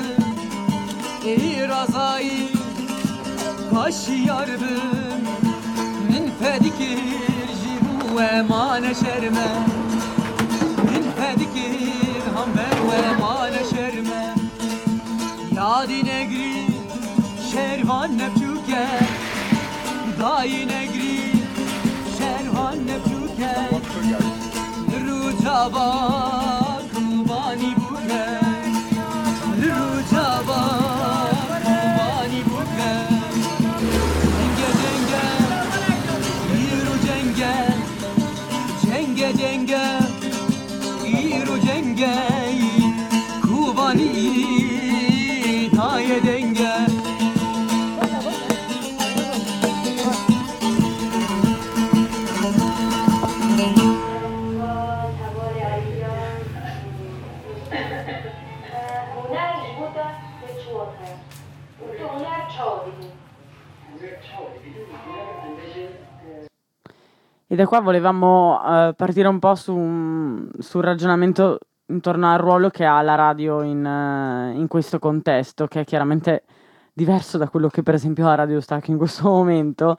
İrazayı kaş yardı Min fedikir jiru emane şerme Min fedikir hamber emane şerme Yadi negri şervan nepçuke Dayi negri şervan nepçuke Rucaba kubani buke Rucaba kubani buke Cenge cenge Yiru cenge Cenge cenge Yiru cenge Kubani taye denge E da qua volevamo partire un po' sul ragionamento intorno al ruolo che ha la radio in questo contesto, che è chiaramente diverso da quello che per esempio ha Radio Stacchi in questo momento,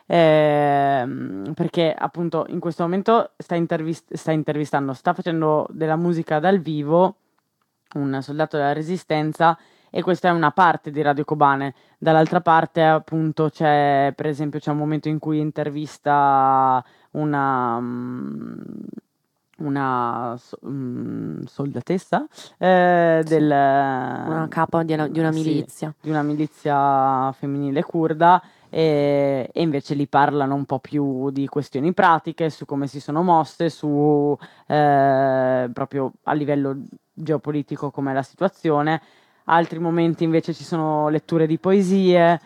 perché appunto in questo momento sta facendo della musica dal vivo, un soldato della Resistenza, e questa è una parte di Radio Kobane. Dall'altra parte appunto c'è un momento in cui intervista una soldatessa una capa di una milizia. Sì, di una milizia femminile curda, e invece lì parlano un po' più di questioni pratiche, su come si sono mosse, su proprio a livello geopolitico com'è la situazione. Altri momenti invece ci sono letture di poesie,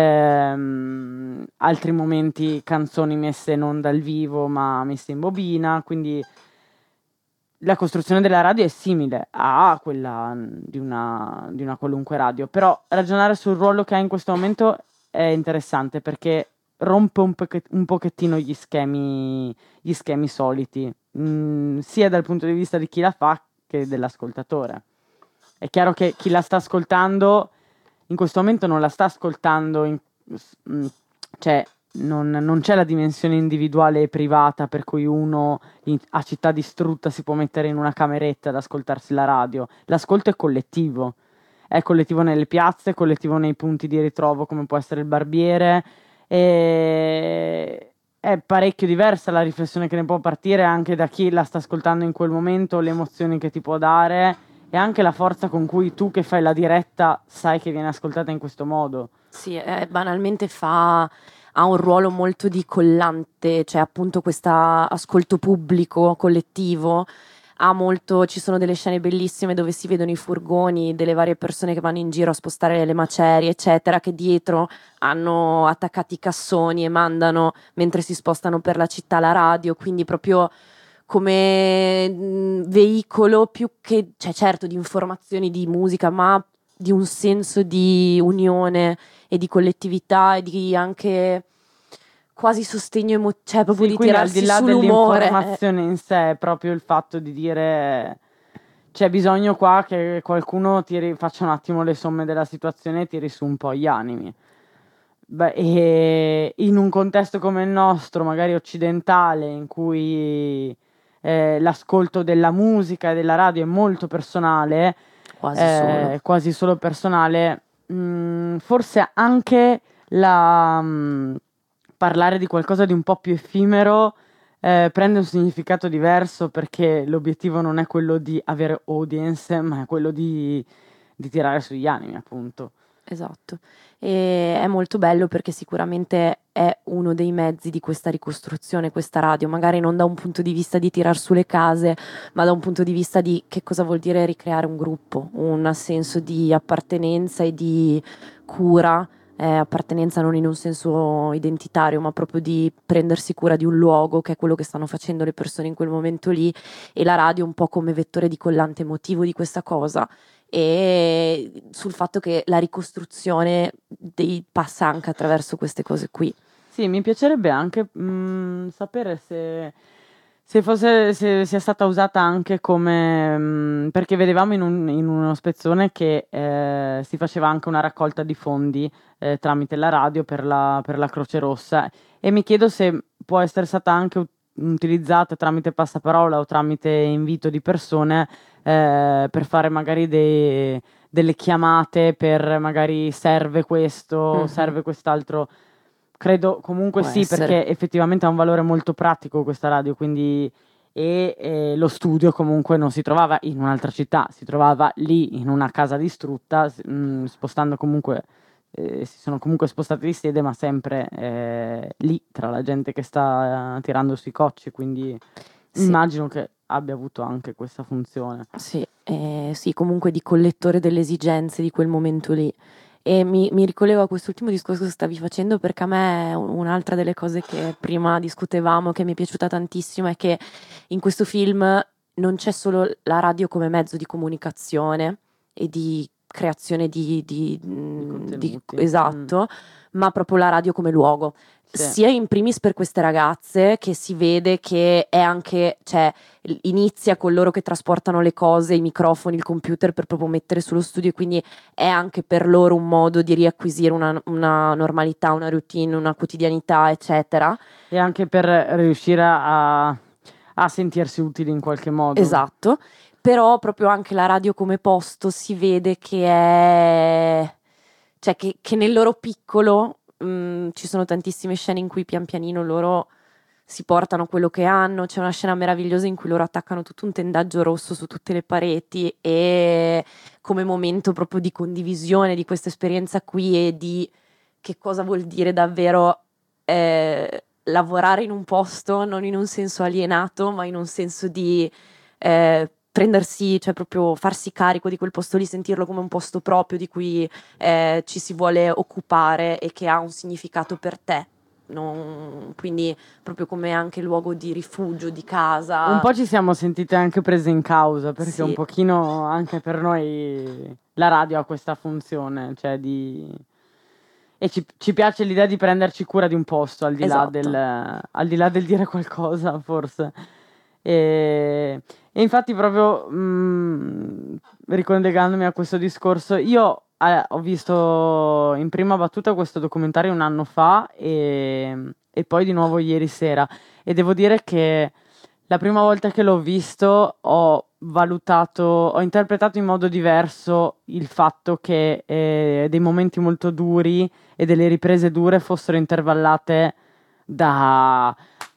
altri momenti canzoni messe non dal vivo ma messe in bobina, quindi la costruzione della radio è simile a quella di una qualunque radio, però ragionare sul ruolo che ha in questo momento è interessante perché rompe un pochettino gli schemi soliti, sia dal punto di vista di chi la fa che dell'ascoltatore. È chiaro che chi la sta ascoltando in questo momento non la sta ascoltando, cioè non c'è la dimensione individuale e privata per cui uno a città distrutta si può mettere in una cameretta ad ascoltarsi la radio. L'ascolto è collettivo nelle piazze, è collettivo nei punti di ritrovo come può essere il Barbiere, e è parecchio diversa la riflessione che ne può partire anche da chi la sta ascoltando in quel momento, le emozioni che ti può dare e anche la forza con cui tu che fai la diretta sai che viene ascoltata in questo modo. Sì, banalmente ha un ruolo molto di collante, cioè appunto questo ascolto pubblico, collettivo, ci sono delle scene bellissime dove si vedono i furgoni delle varie persone che vanno in giro a spostare le macerie, eccetera, che dietro hanno attaccati i cassoni e mandano, mentre si spostano per la città, la radio, quindi proprio come veicolo più che, cioè certo di informazioni, di musica, ma di un senso di unione e di collettività e di anche quasi sostegno cioè proprio sì, di tirarsi al di là sull'umore. Dell'informazione in sé, è proprio il fatto di dire c'è bisogno qua che qualcuno faccia un attimo le somme della situazione e tiri su un po' gli animi. Beh, e in un contesto come il nostro, magari occidentale, in cui l'ascolto della musica e della radio è molto personale, quasi solo personale, forse anche parlare di qualcosa di un po' più effimero prende un significato diverso, perché l'obiettivo non è quello di avere audience, ma è quello di tirare sugli animi, appunto. Esatto, e è molto bello perché sicuramente è uno dei mezzi di questa ricostruzione, questa radio, magari non da un punto di vista di tirar su le case, ma da un punto di vista di che cosa vuol dire ricreare un gruppo, un senso di appartenenza e di cura, appartenenza non in un senso identitario, ma proprio di prendersi cura di un luogo, che è quello che stanno facendo le persone in quel momento lì, e la radio un po' come vettore di collante emotivo di questa cosa, e sul fatto che la ricostruzione passa anche attraverso queste cose qui. Sì, mi piacerebbe anche sapere se sia stata usata anche come perché vedevamo in uno spezzone che si faceva anche una raccolta di fondi tramite la radio per la Croce Rossa, e mi chiedo se può essere stata anche utilizzata tramite passaparola o tramite invito di persone per fare magari delle chiamate per magari serve questo, serve quest'altro. Credo comunque Può sì, essere. perché effettivamente ha un valore molto pratico questa radio, quindi lo studio comunque non si trovava in un'altra città, si trovava lì in una casa distrutta, spostando comunque, si sono comunque spostati di sede, ma sempre lì tra la gente che sta tirando sui cocci, quindi Sì. immagino che abbia avuto anche questa funzione. Sì, sì, comunque di collettore delle esigenze di quel momento lì. E mi ricollego a quest'ultimo discorso che stavi facendo, perché a me un'altra delle cose che prima discutevamo, che mi è piaciuta tantissimo, è che in questo film non c'è solo la radio come mezzo di comunicazione e di creazione di contenuti. esatto, ma proprio la radio come luogo. Sì. Sia in primis per queste ragazze, che si vede che è anche, cioè, inizia con loro che trasportano le cose, i microfoni, il computer per proprio mettere sullo studio, e quindi è anche per loro un modo di riacquisire una normalità, una routine, una quotidianità, eccetera. E anche per riuscire a sentirsi utili in qualche modo. Esatto, però proprio anche la radio come posto si vede che è, cioè che nel loro piccolo ci sono tantissime scene in cui pian pianino loro si portano quello che hanno. C'è una scena meravigliosa in cui loro attaccano tutto un tendaggio rosso su tutte le pareti, e come momento proprio di condivisione di questa esperienza qui e di che cosa vuol dire davvero lavorare in un posto non in un senso alienato, ma in un senso di prendersi, cioè proprio farsi carico di quel posto lì, sentirlo come un posto proprio di cui ci si vuole occupare e che ha un significato per te. Quindi proprio come anche luogo di rifugio, di casa. Un po' ci siamo sentite anche prese in causa, perché Sì. un pochino anche per noi la radio ha questa funzione, cioè e ci piace l'idea di prenderci cura di un posto, al di là Esatto. al di là del dire qualcosa, forse. E infatti proprio ricollegandomi a questo discorso, io ho visto in prima battuta questo documentario un anno fa e poi di nuovo ieri sera, e devo dire che la prima volta che l'ho visto ho interpretato in modo diverso il fatto che dei momenti molto duri e delle riprese dure fossero intervallate dalla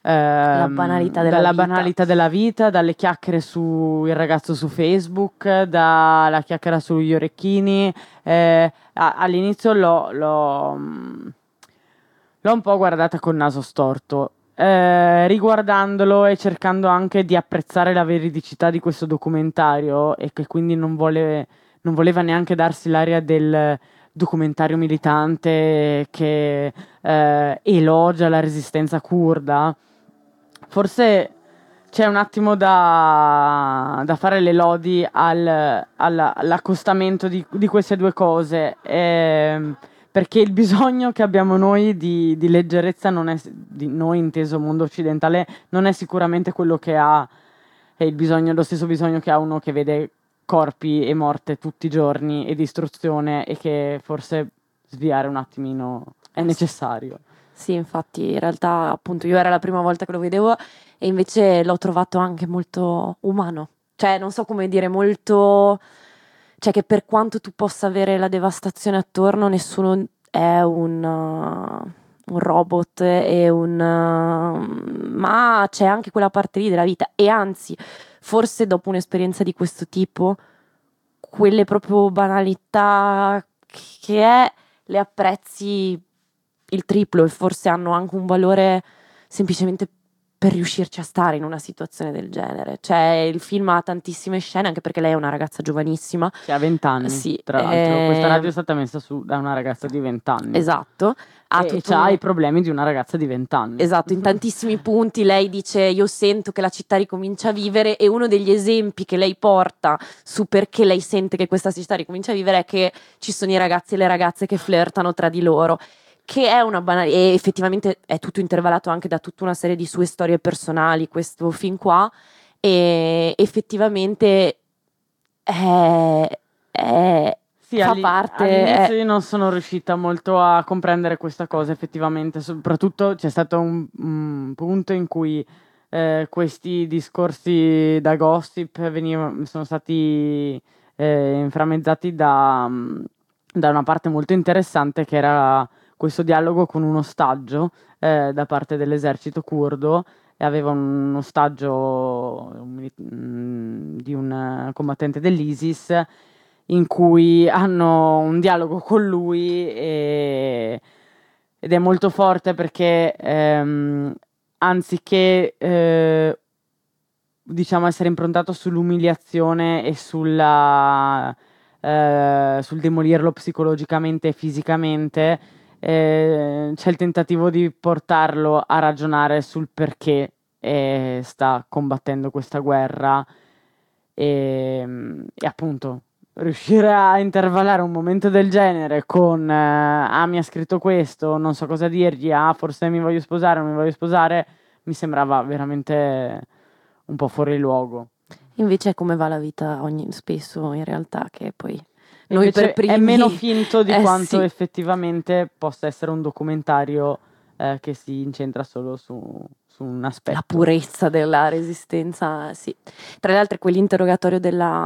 banalità della vita, dalle chiacchiere sul ragazzo su Facebook, dalla chiacchiera sugli orecchini. All'inizio l'ho un po' guardata col naso storto. Riguardandolo e cercando anche di apprezzare la veridicità di questo documentario, e che quindi non voleva neanche darsi l'aria del documentario militante che elogia la resistenza curda. Forse c'è un attimo da fare le lodi all'accostamento di queste due cose, perché il bisogno che abbiamo noi di leggerezza non è, di noi inteso mondo occidentale, non è sicuramente quello che ha lo stesso bisogno che ha uno che vede corpi e morte tutti i giorni e distruzione, e che forse sviare un attimino è necessario. Sì, infatti in realtà appunto io era la prima volta che lo vedevo e invece l'ho trovato anche molto umano, cioè non so come dire, molto, cioè che per quanto tu possa avere la devastazione attorno, nessuno è un robot ma c'è anche quella parte lì della vita, e anzi, forse dopo un'esperienza di questo tipo, quelle proprio banalità le apprezzi il triplo, e forse hanno anche un valore semplicemente per riuscirci a stare in una situazione del genere. Cioè, il film ha tantissime scene, anche perché lei è una ragazza giovanissima. Che ha 20 anni, sì, tra l'altro. Questa radio è stata messa su da una ragazza di 20 anni. Esatto. E ha i problemi di una ragazza di 20 anni. Esatto, in tantissimi punti lei dice: io sento che la città ricomincia a vivere, e uno degli esempi che lei porta su perché lei sente che questa città ricomincia a vivere è che ci sono i ragazzi e le ragazze che flirtano tra di loro, che è una banalità, e effettivamente è tutto intervalato anche da tutta una serie di sue storie personali, questo film qua, e effettivamente fa parte. All'inizio io non sono riuscita molto a comprendere questa cosa, effettivamente. Soprattutto c'è stato un punto in cui questi discorsi da gossip sono stati inframmezzati da una parte molto interessante, che era questo dialogo con un ostaggio da parte dell'esercito curdo, e aveva un ostaggio di un combattente dell'ISIS, in cui hanno un dialogo con lui, ed è molto forte perché anziché diciamo essere improntato sull'umiliazione e sul demolirlo psicologicamente e fisicamente, c'è il tentativo di portarlo a ragionare sul perché sta combattendo questa guerra, e appunto riuscire a intervallare un momento del genere con mi ha scritto questo, non so cosa dirgli, forse mi voglio sposare, non mi voglio sposare, mi sembrava veramente un po' fuori luogo. Invece è come va la vita spesso, in realtà, che poi noi invece per primi è meno finto di quanto sì. effettivamente possa essere un documentario che si incentra solo su un aspetto. La purezza della resistenza, sì. Tra le altre, quell'interrogatorio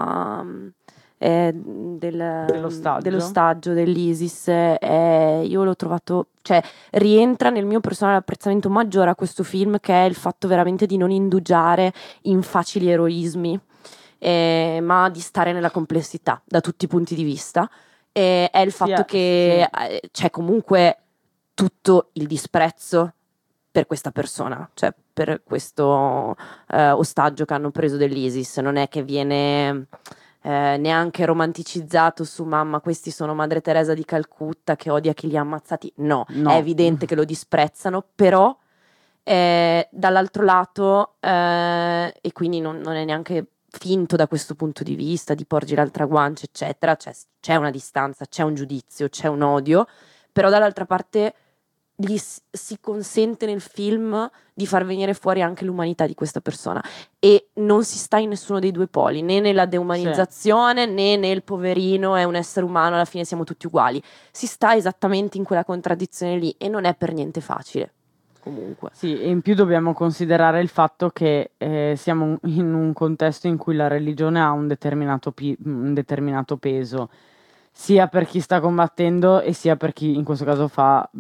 dell'ostaggio dell'ISIS, io l'ho trovato, cioè rientra nel mio personale apprezzamento maggiore a questo film, che è il fatto veramente di non indugiare in facili eroismi, ma di stare nella complessità da tutti i punti di vista. È il fatto che c'è comunque tutto il disprezzo per questa persona, cioè per questo ostaggio che hanno preso dell'ISIS. Non è che viene neanche romanticizzato su mamma, questi sono Madre Teresa di Calcutta che odia chi li ha ammazzati. No. È evidente che lo disprezzano, però dall'altro lato, e quindi non è neanche finto da questo punto di vista, di porgere l'altra guancia, eccetera, c'è una distanza, c'è un giudizio, c'è un odio, però dall'altra parte si consente nel film di far venire fuori anche l'umanità di questa persona, e non si sta in nessuno dei due poli, né nella deumanizzazione né nel poverino è un essere umano, alla fine siamo tutti uguali. Si sta esattamente in quella contraddizione lì, e non è per niente facile. Comunque. Sì, e in più dobbiamo considerare il fatto che siamo in un contesto in cui la religione ha un determinato peso, sia per chi sta combattendo e sia per chi in questo caso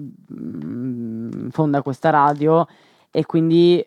fonda questa radio, e quindi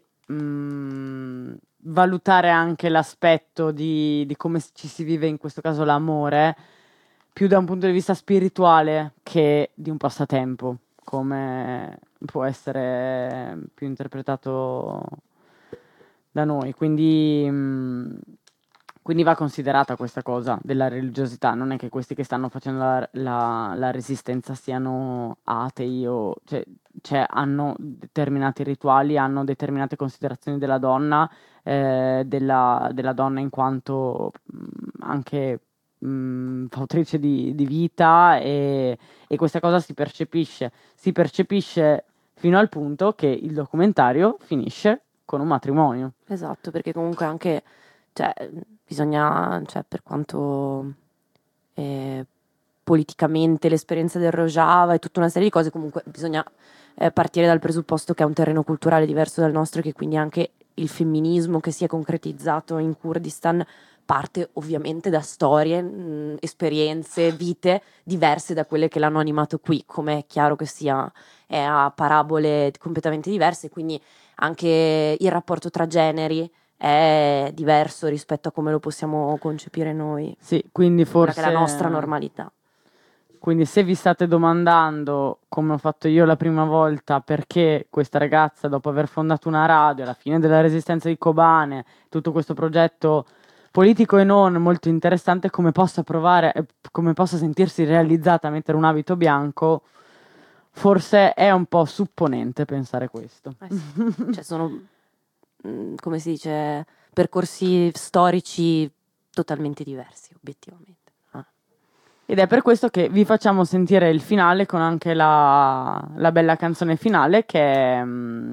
valutare anche l'aspetto di come ci si vive, in questo caso l'amore, più da un punto di vista spirituale che di un passatempo, come può essere più interpretato da noi. Quindi va considerata questa cosa della religiosità. Non è che questi che stanno facendo la resistenza siano atei, cioè hanno determinati rituali, hanno determinate considerazioni della donna, della donna in quanto anche fautrice di vita, e questa cosa si percepisce fino al punto che il documentario finisce con un matrimonio. Esatto, perché comunque anche bisogna, per quanto politicamente l'esperienza del Rojava e tutta una serie di cose, comunque bisogna partire dal presupposto che è un terreno culturale diverso dal nostro, e che quindi anche il femminismo che si è concretizzato in Kurdistan parte ovviamente da storie, esperienze, vite diverse da quelle che l'hanno animato qui, come è chiaro che sia, è a parabole completamente diverse, quindi anche il rapporto tra generi è diverso rispetto a come lo possiamo concepire noi. Sì, quindi forse quella che è la nostra normalità. Quindi se vi state domandando, come ho fatto io la prima volta, perché questa ragazza, dopo aver fondato una radio alla fine della resistenza di Kobane, tutto questo progetto politico e non molto interessante, come possa sentirsi realizzata a mettere un abito bianco, forse è un po' supponente pensare questo. Sì. Cioè sono, come si dice, percorsi storici totalmente diversi, obiettivamente. Ed è per questo che vi facciamo sentire il finale con anche la bella canzone finale che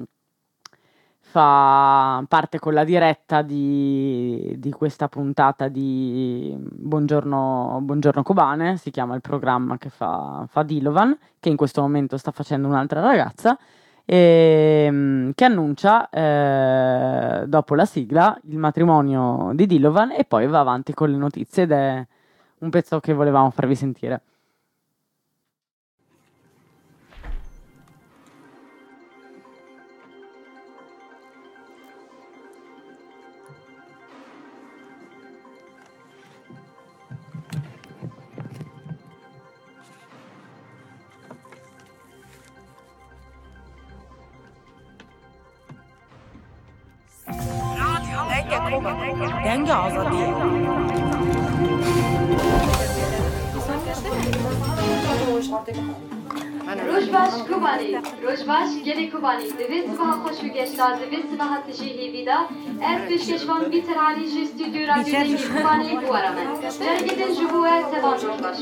fa parte con la diretta di questa puntata di Buongiorno Kobane, si chiama il programma che fa Dilovan, che in questo momento sta facendo un'altra ragazza, che annuncia dopo la sigla il matrimonio di Dilovan e poi va avanti con le notizie ed è un pezzo che volevamo farvi sentire. Denge azadi. روجباش کوبانی روجباش گلی کوبانی دویست با خوشو گشتا دویست با هاتشی هیویدا از پیشکشوان بیتر علی جی استودیو رادیو دنگی کوبانی بوارمن جرگدن جبوه تبان روجباش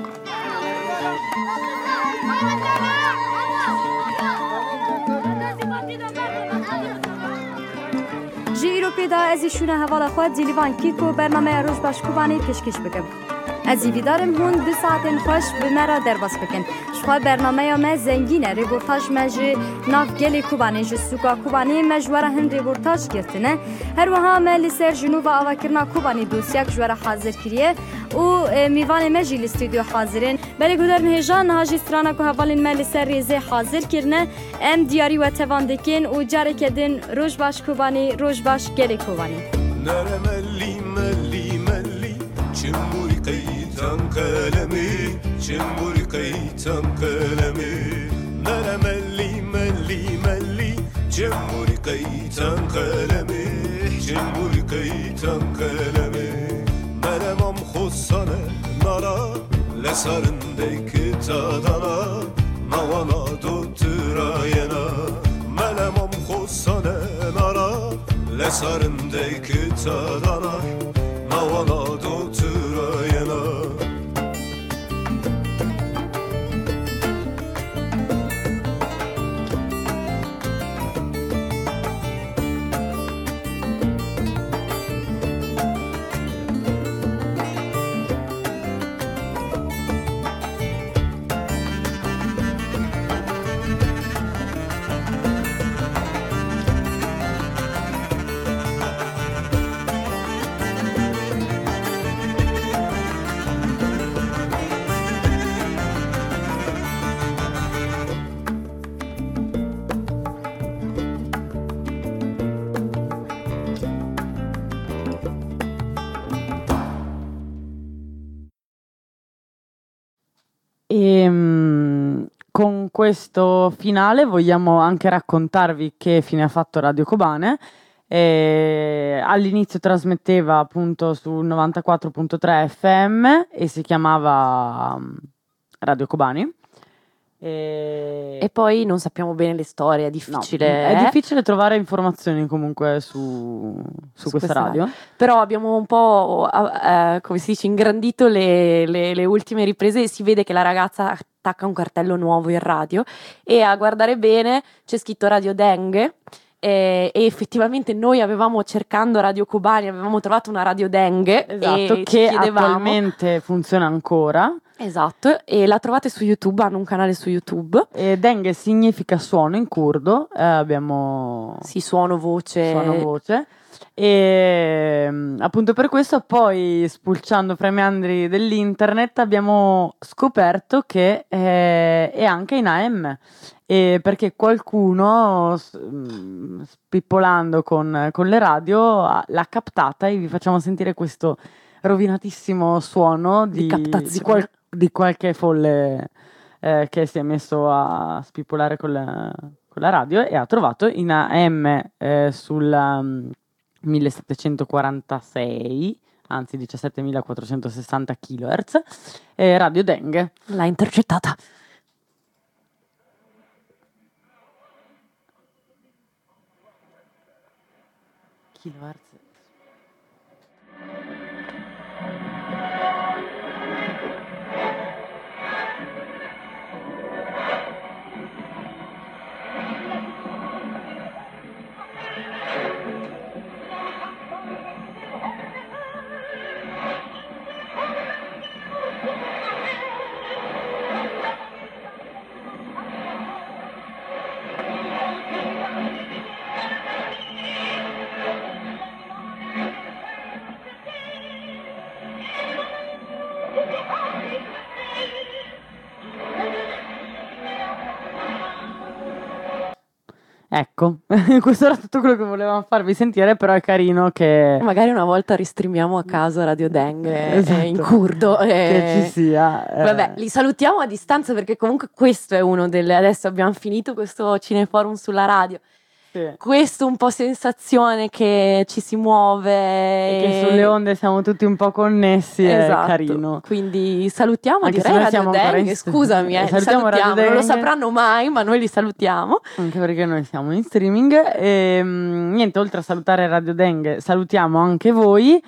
جی ایرو پیدا ازی شونه حوالا خود دیلیوان کیکو برنامه روجباش کوبانی پیشکش بکم از ویدارم هون 2 ساعت خوش به مرا درباس بکن شخوا برنامه ما زنگینه ریپورتاج مجی ناف گلی کوبانی جسوکا کوبانی مجوره هن ریپورتاج گرتنه هر وها ملی سر جنوب آواکرنا کوبانی دوسیاک جوره حاضر کریه و میوان مجی الاستودیو حاضرین بلی گودرن هجان هاجی استرانا که حوالین ملی سر ریزه حاضر کرنه ام دیاری و توان دکن و جاره کدن روش باش کوبانی روش باش گلی کوبانی نره ملی ملی ملی چموری قیتم قلمی چموری قیتم قلمی نره ملی ملی ملی چموری قیتم قلمی چموری قیتم قلمی منم خصانه نارا لسرندeki tadana navana doturayena منم خصانه نارا لسرندeki tadana navana doturayena Con questo finale vogliamo anche raccontarvi che fine ha fatto Radio Kobane. All'inizio trasmetteva appunto sul 94.3 FM e si chiamava Radio Kobani. E poi non sappiamo bene le storie, è difficile. No, è difficile trovare informazioni comunque su questa radio. Però abbiamo un po', come si dice, ingrandito le ultime riprese e si vede che la ragazza attacca un cartello nuovo in radio e a guardare bene c'è scritto Radio Dengue. E effettivamente noi avevamo cercando Radio Kobani, avevamo trovato una Radio Dengue, esatto, che attualmente funziona ancora. Esatto, e la trovate su YouTube, hanno un canale su YouTube. E Dengue significa suono in curdo, abbiamo... Sì, suono, voce. E appunto per questo poi, spulciando fra i meandri dell'internet, abbiamo scoperto che è anche in AM, perché qualcuno spippolando con le radio l'ha captata, e vi facciamo sentire questo rovinatissimo suono di qualche folle che si è messo a spippolare con la radio e ha trovato in AM sul 1746, anzi 17.460 kHz, Radio Dengue. L'ha intercettata. Kilohertz. Ecco, questo era tutto quello che volevamo farvi sentire, però è carino che... Magari una volta ristrimiamo a caso Radio Dengue Esatto. in curdo. Che ci sia. Vabbè, li salutiamo a distanza perché comunque questo è uno delle... Adesso abbiamo finito questo Cineforum sulla radio. Sì. Questo un po' sensazione che ci si muove. E che sulle onde siamo tutti un po' connessi, Esatto. è carino. Quindi salutiamo, Anche se direi noi Radio siamo ancora Dengue, scusami, salutiamo Radio non lo Dengue. sapranno mai, ma noi li salutiamo. Anche perché noi siamo in streaming. E niente, oltre a salutare Radio Dengue, salutiamo anche voi.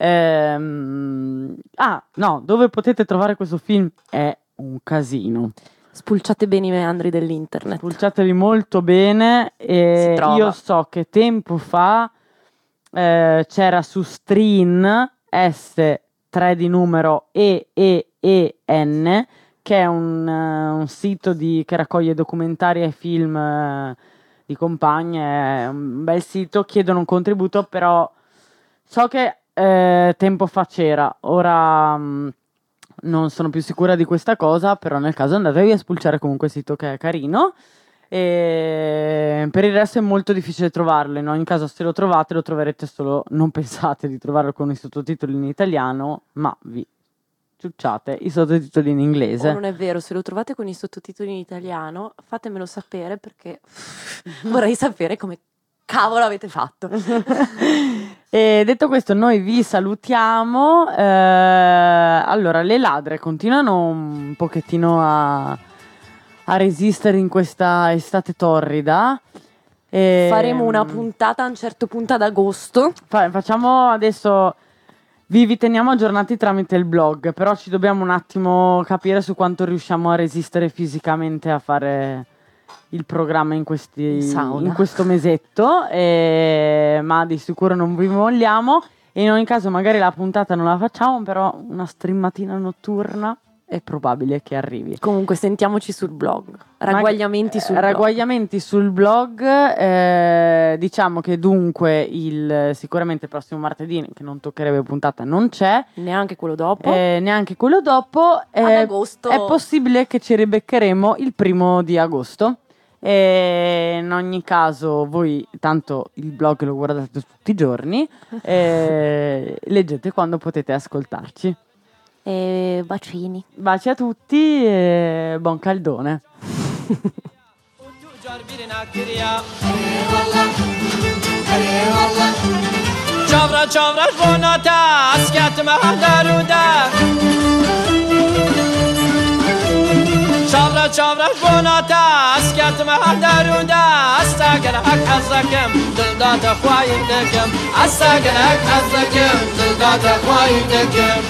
Dove potete trovare questo film è un casino. Spulciate bene i meandri dell'internet. Spulciateli molto bene. Si trova. Io so che tempo fa c'era su Stream S3 di numero EEEN, che è un sito che raccoglie documentari e film di compagne. È un bel sito, chiedono un contributo, però so che tempo fa c'era. Ora non sono più sicura di questa cosa, però nel caso andatevi a spulciare comunque il sito, che è carino. E per il resto è molto difficile trovarlo. In ogni caso, se lo trovate, lo troverete solo, non pensate di trovarlo con i sottotitoli in italiano, ma vi ciucciate i sottotitoli in inglese. Oh, non è vero, se lo trovate con i sottotitoli in italiano fatemelo sapere, perché vorrei sapere come cavolo avete fatto. E detto questo, noi vi salutiamo. Allora, le ladre continuano un pochettino a resistere in questa estate torrida. Faremo una puntata a un certo punto ad agosto. Facciamo adesso, vi teniamo aggiornati tramite il blog, però ci dobbiamo un attimo capire su quanto riusciamo a resistere fisicamente a fare il programma in questo mesetto, ma di sicuro non vi molliamo. E in ogni caso magari la puntata non la facciamo, però una streamatina notturna è probabile che arrivi. Comunque sentiamoci sul blog, ragguagliamenti sul blog. Diciamo che dunque sicuramente il prossimo martedì, che non toccherebbe puntata, non c'è, neanche quello dopo, ad agosto è possibile che ci ribeccheremo il 1 di agosto. E in ogni caso voi tanto il blog lo guardate tutti i giorni, leggete quando potete ascoltarci. E bacini. Baci a tutti e buon caldone. Çavra bonata askatma daruda Çavra bonata askatma daruda Astagrak hazakem dildata khwaydekem Astagrak hazakem dildata khwaydekem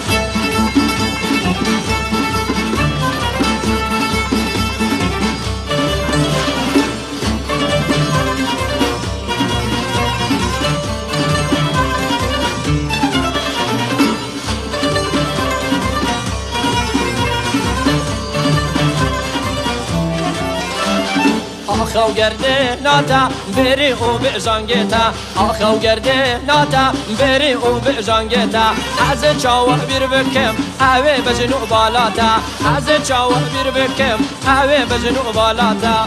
آخو گرده ناتا بری او بجانگیتا آخو گرده ناتا بری او بجانگیتا از چاوه بیر بکم اوه بجنو بالاتا از چاوه بیر بکم اوه بجنو بالاتا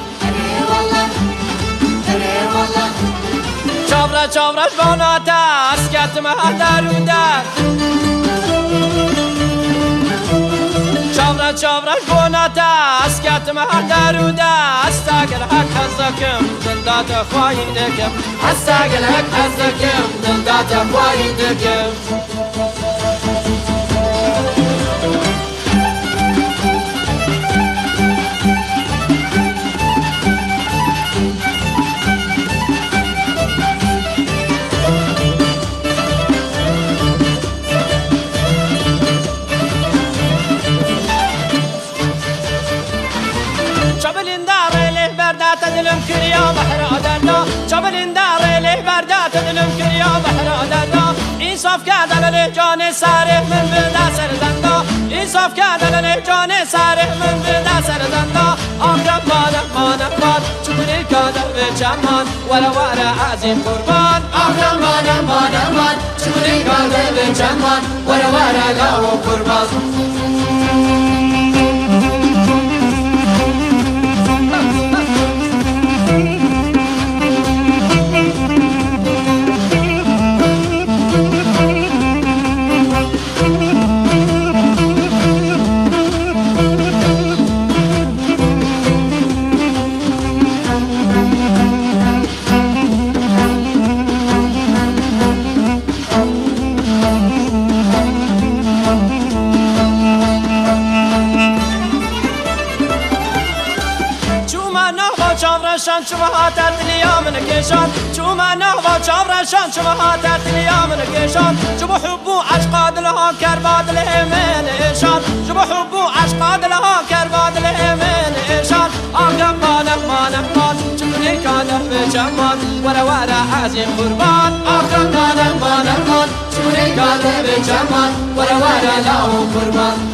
چاورا چاوراش باناتا اسکت مهدرونده چاورا چاوراش باناتا اسکت مهدرونده استاگل حق حزکم دلدات خواهی دکم استاگل حق حزکم دلدات خواهی دکم تدلم كريا بحر أدنا جبل دار له بردا تدلم كريا بحر أدنا إنصاف كذا لجان ساره من بدا سرزندا إنصاف كذا لجان ساره من بدا سرزندا أقرب مان شكري كذا بجمان ولا عظيم قربان أقرب مان شكري كذا بجمان ولا لا قربان شما هاتت اليوم نكيشان شو ما نهضة شافرشان شما هاتت اليوم نكيشان شو حبو عشقاد لها كرباد الإيمان إيشان شو حبو عشقاد لها كرباد الإيمان إيشان أقرب ما شكري كان بجمال ورا عزيم قربان أقرب ما شكري كان بجمال ورا له قربان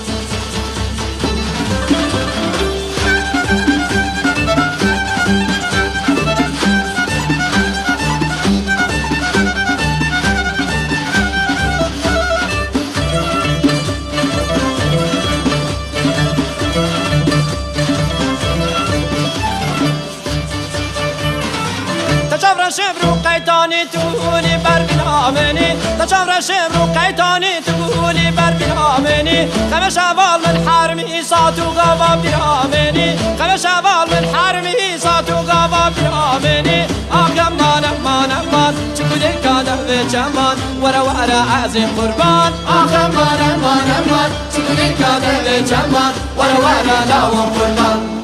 شبرو قيتاني تقولي بربلامني تشافر شبرو قيتاني تقولي بربلامني خمس أبال من حرمي صاتو غابا برامني خمس أبال من حرمي صاتو غابا برامني أقرب ما شكلي كذا بجمال ورا عزيم قربان أقرب ما شكلي كذا بجمال ورا لا قربان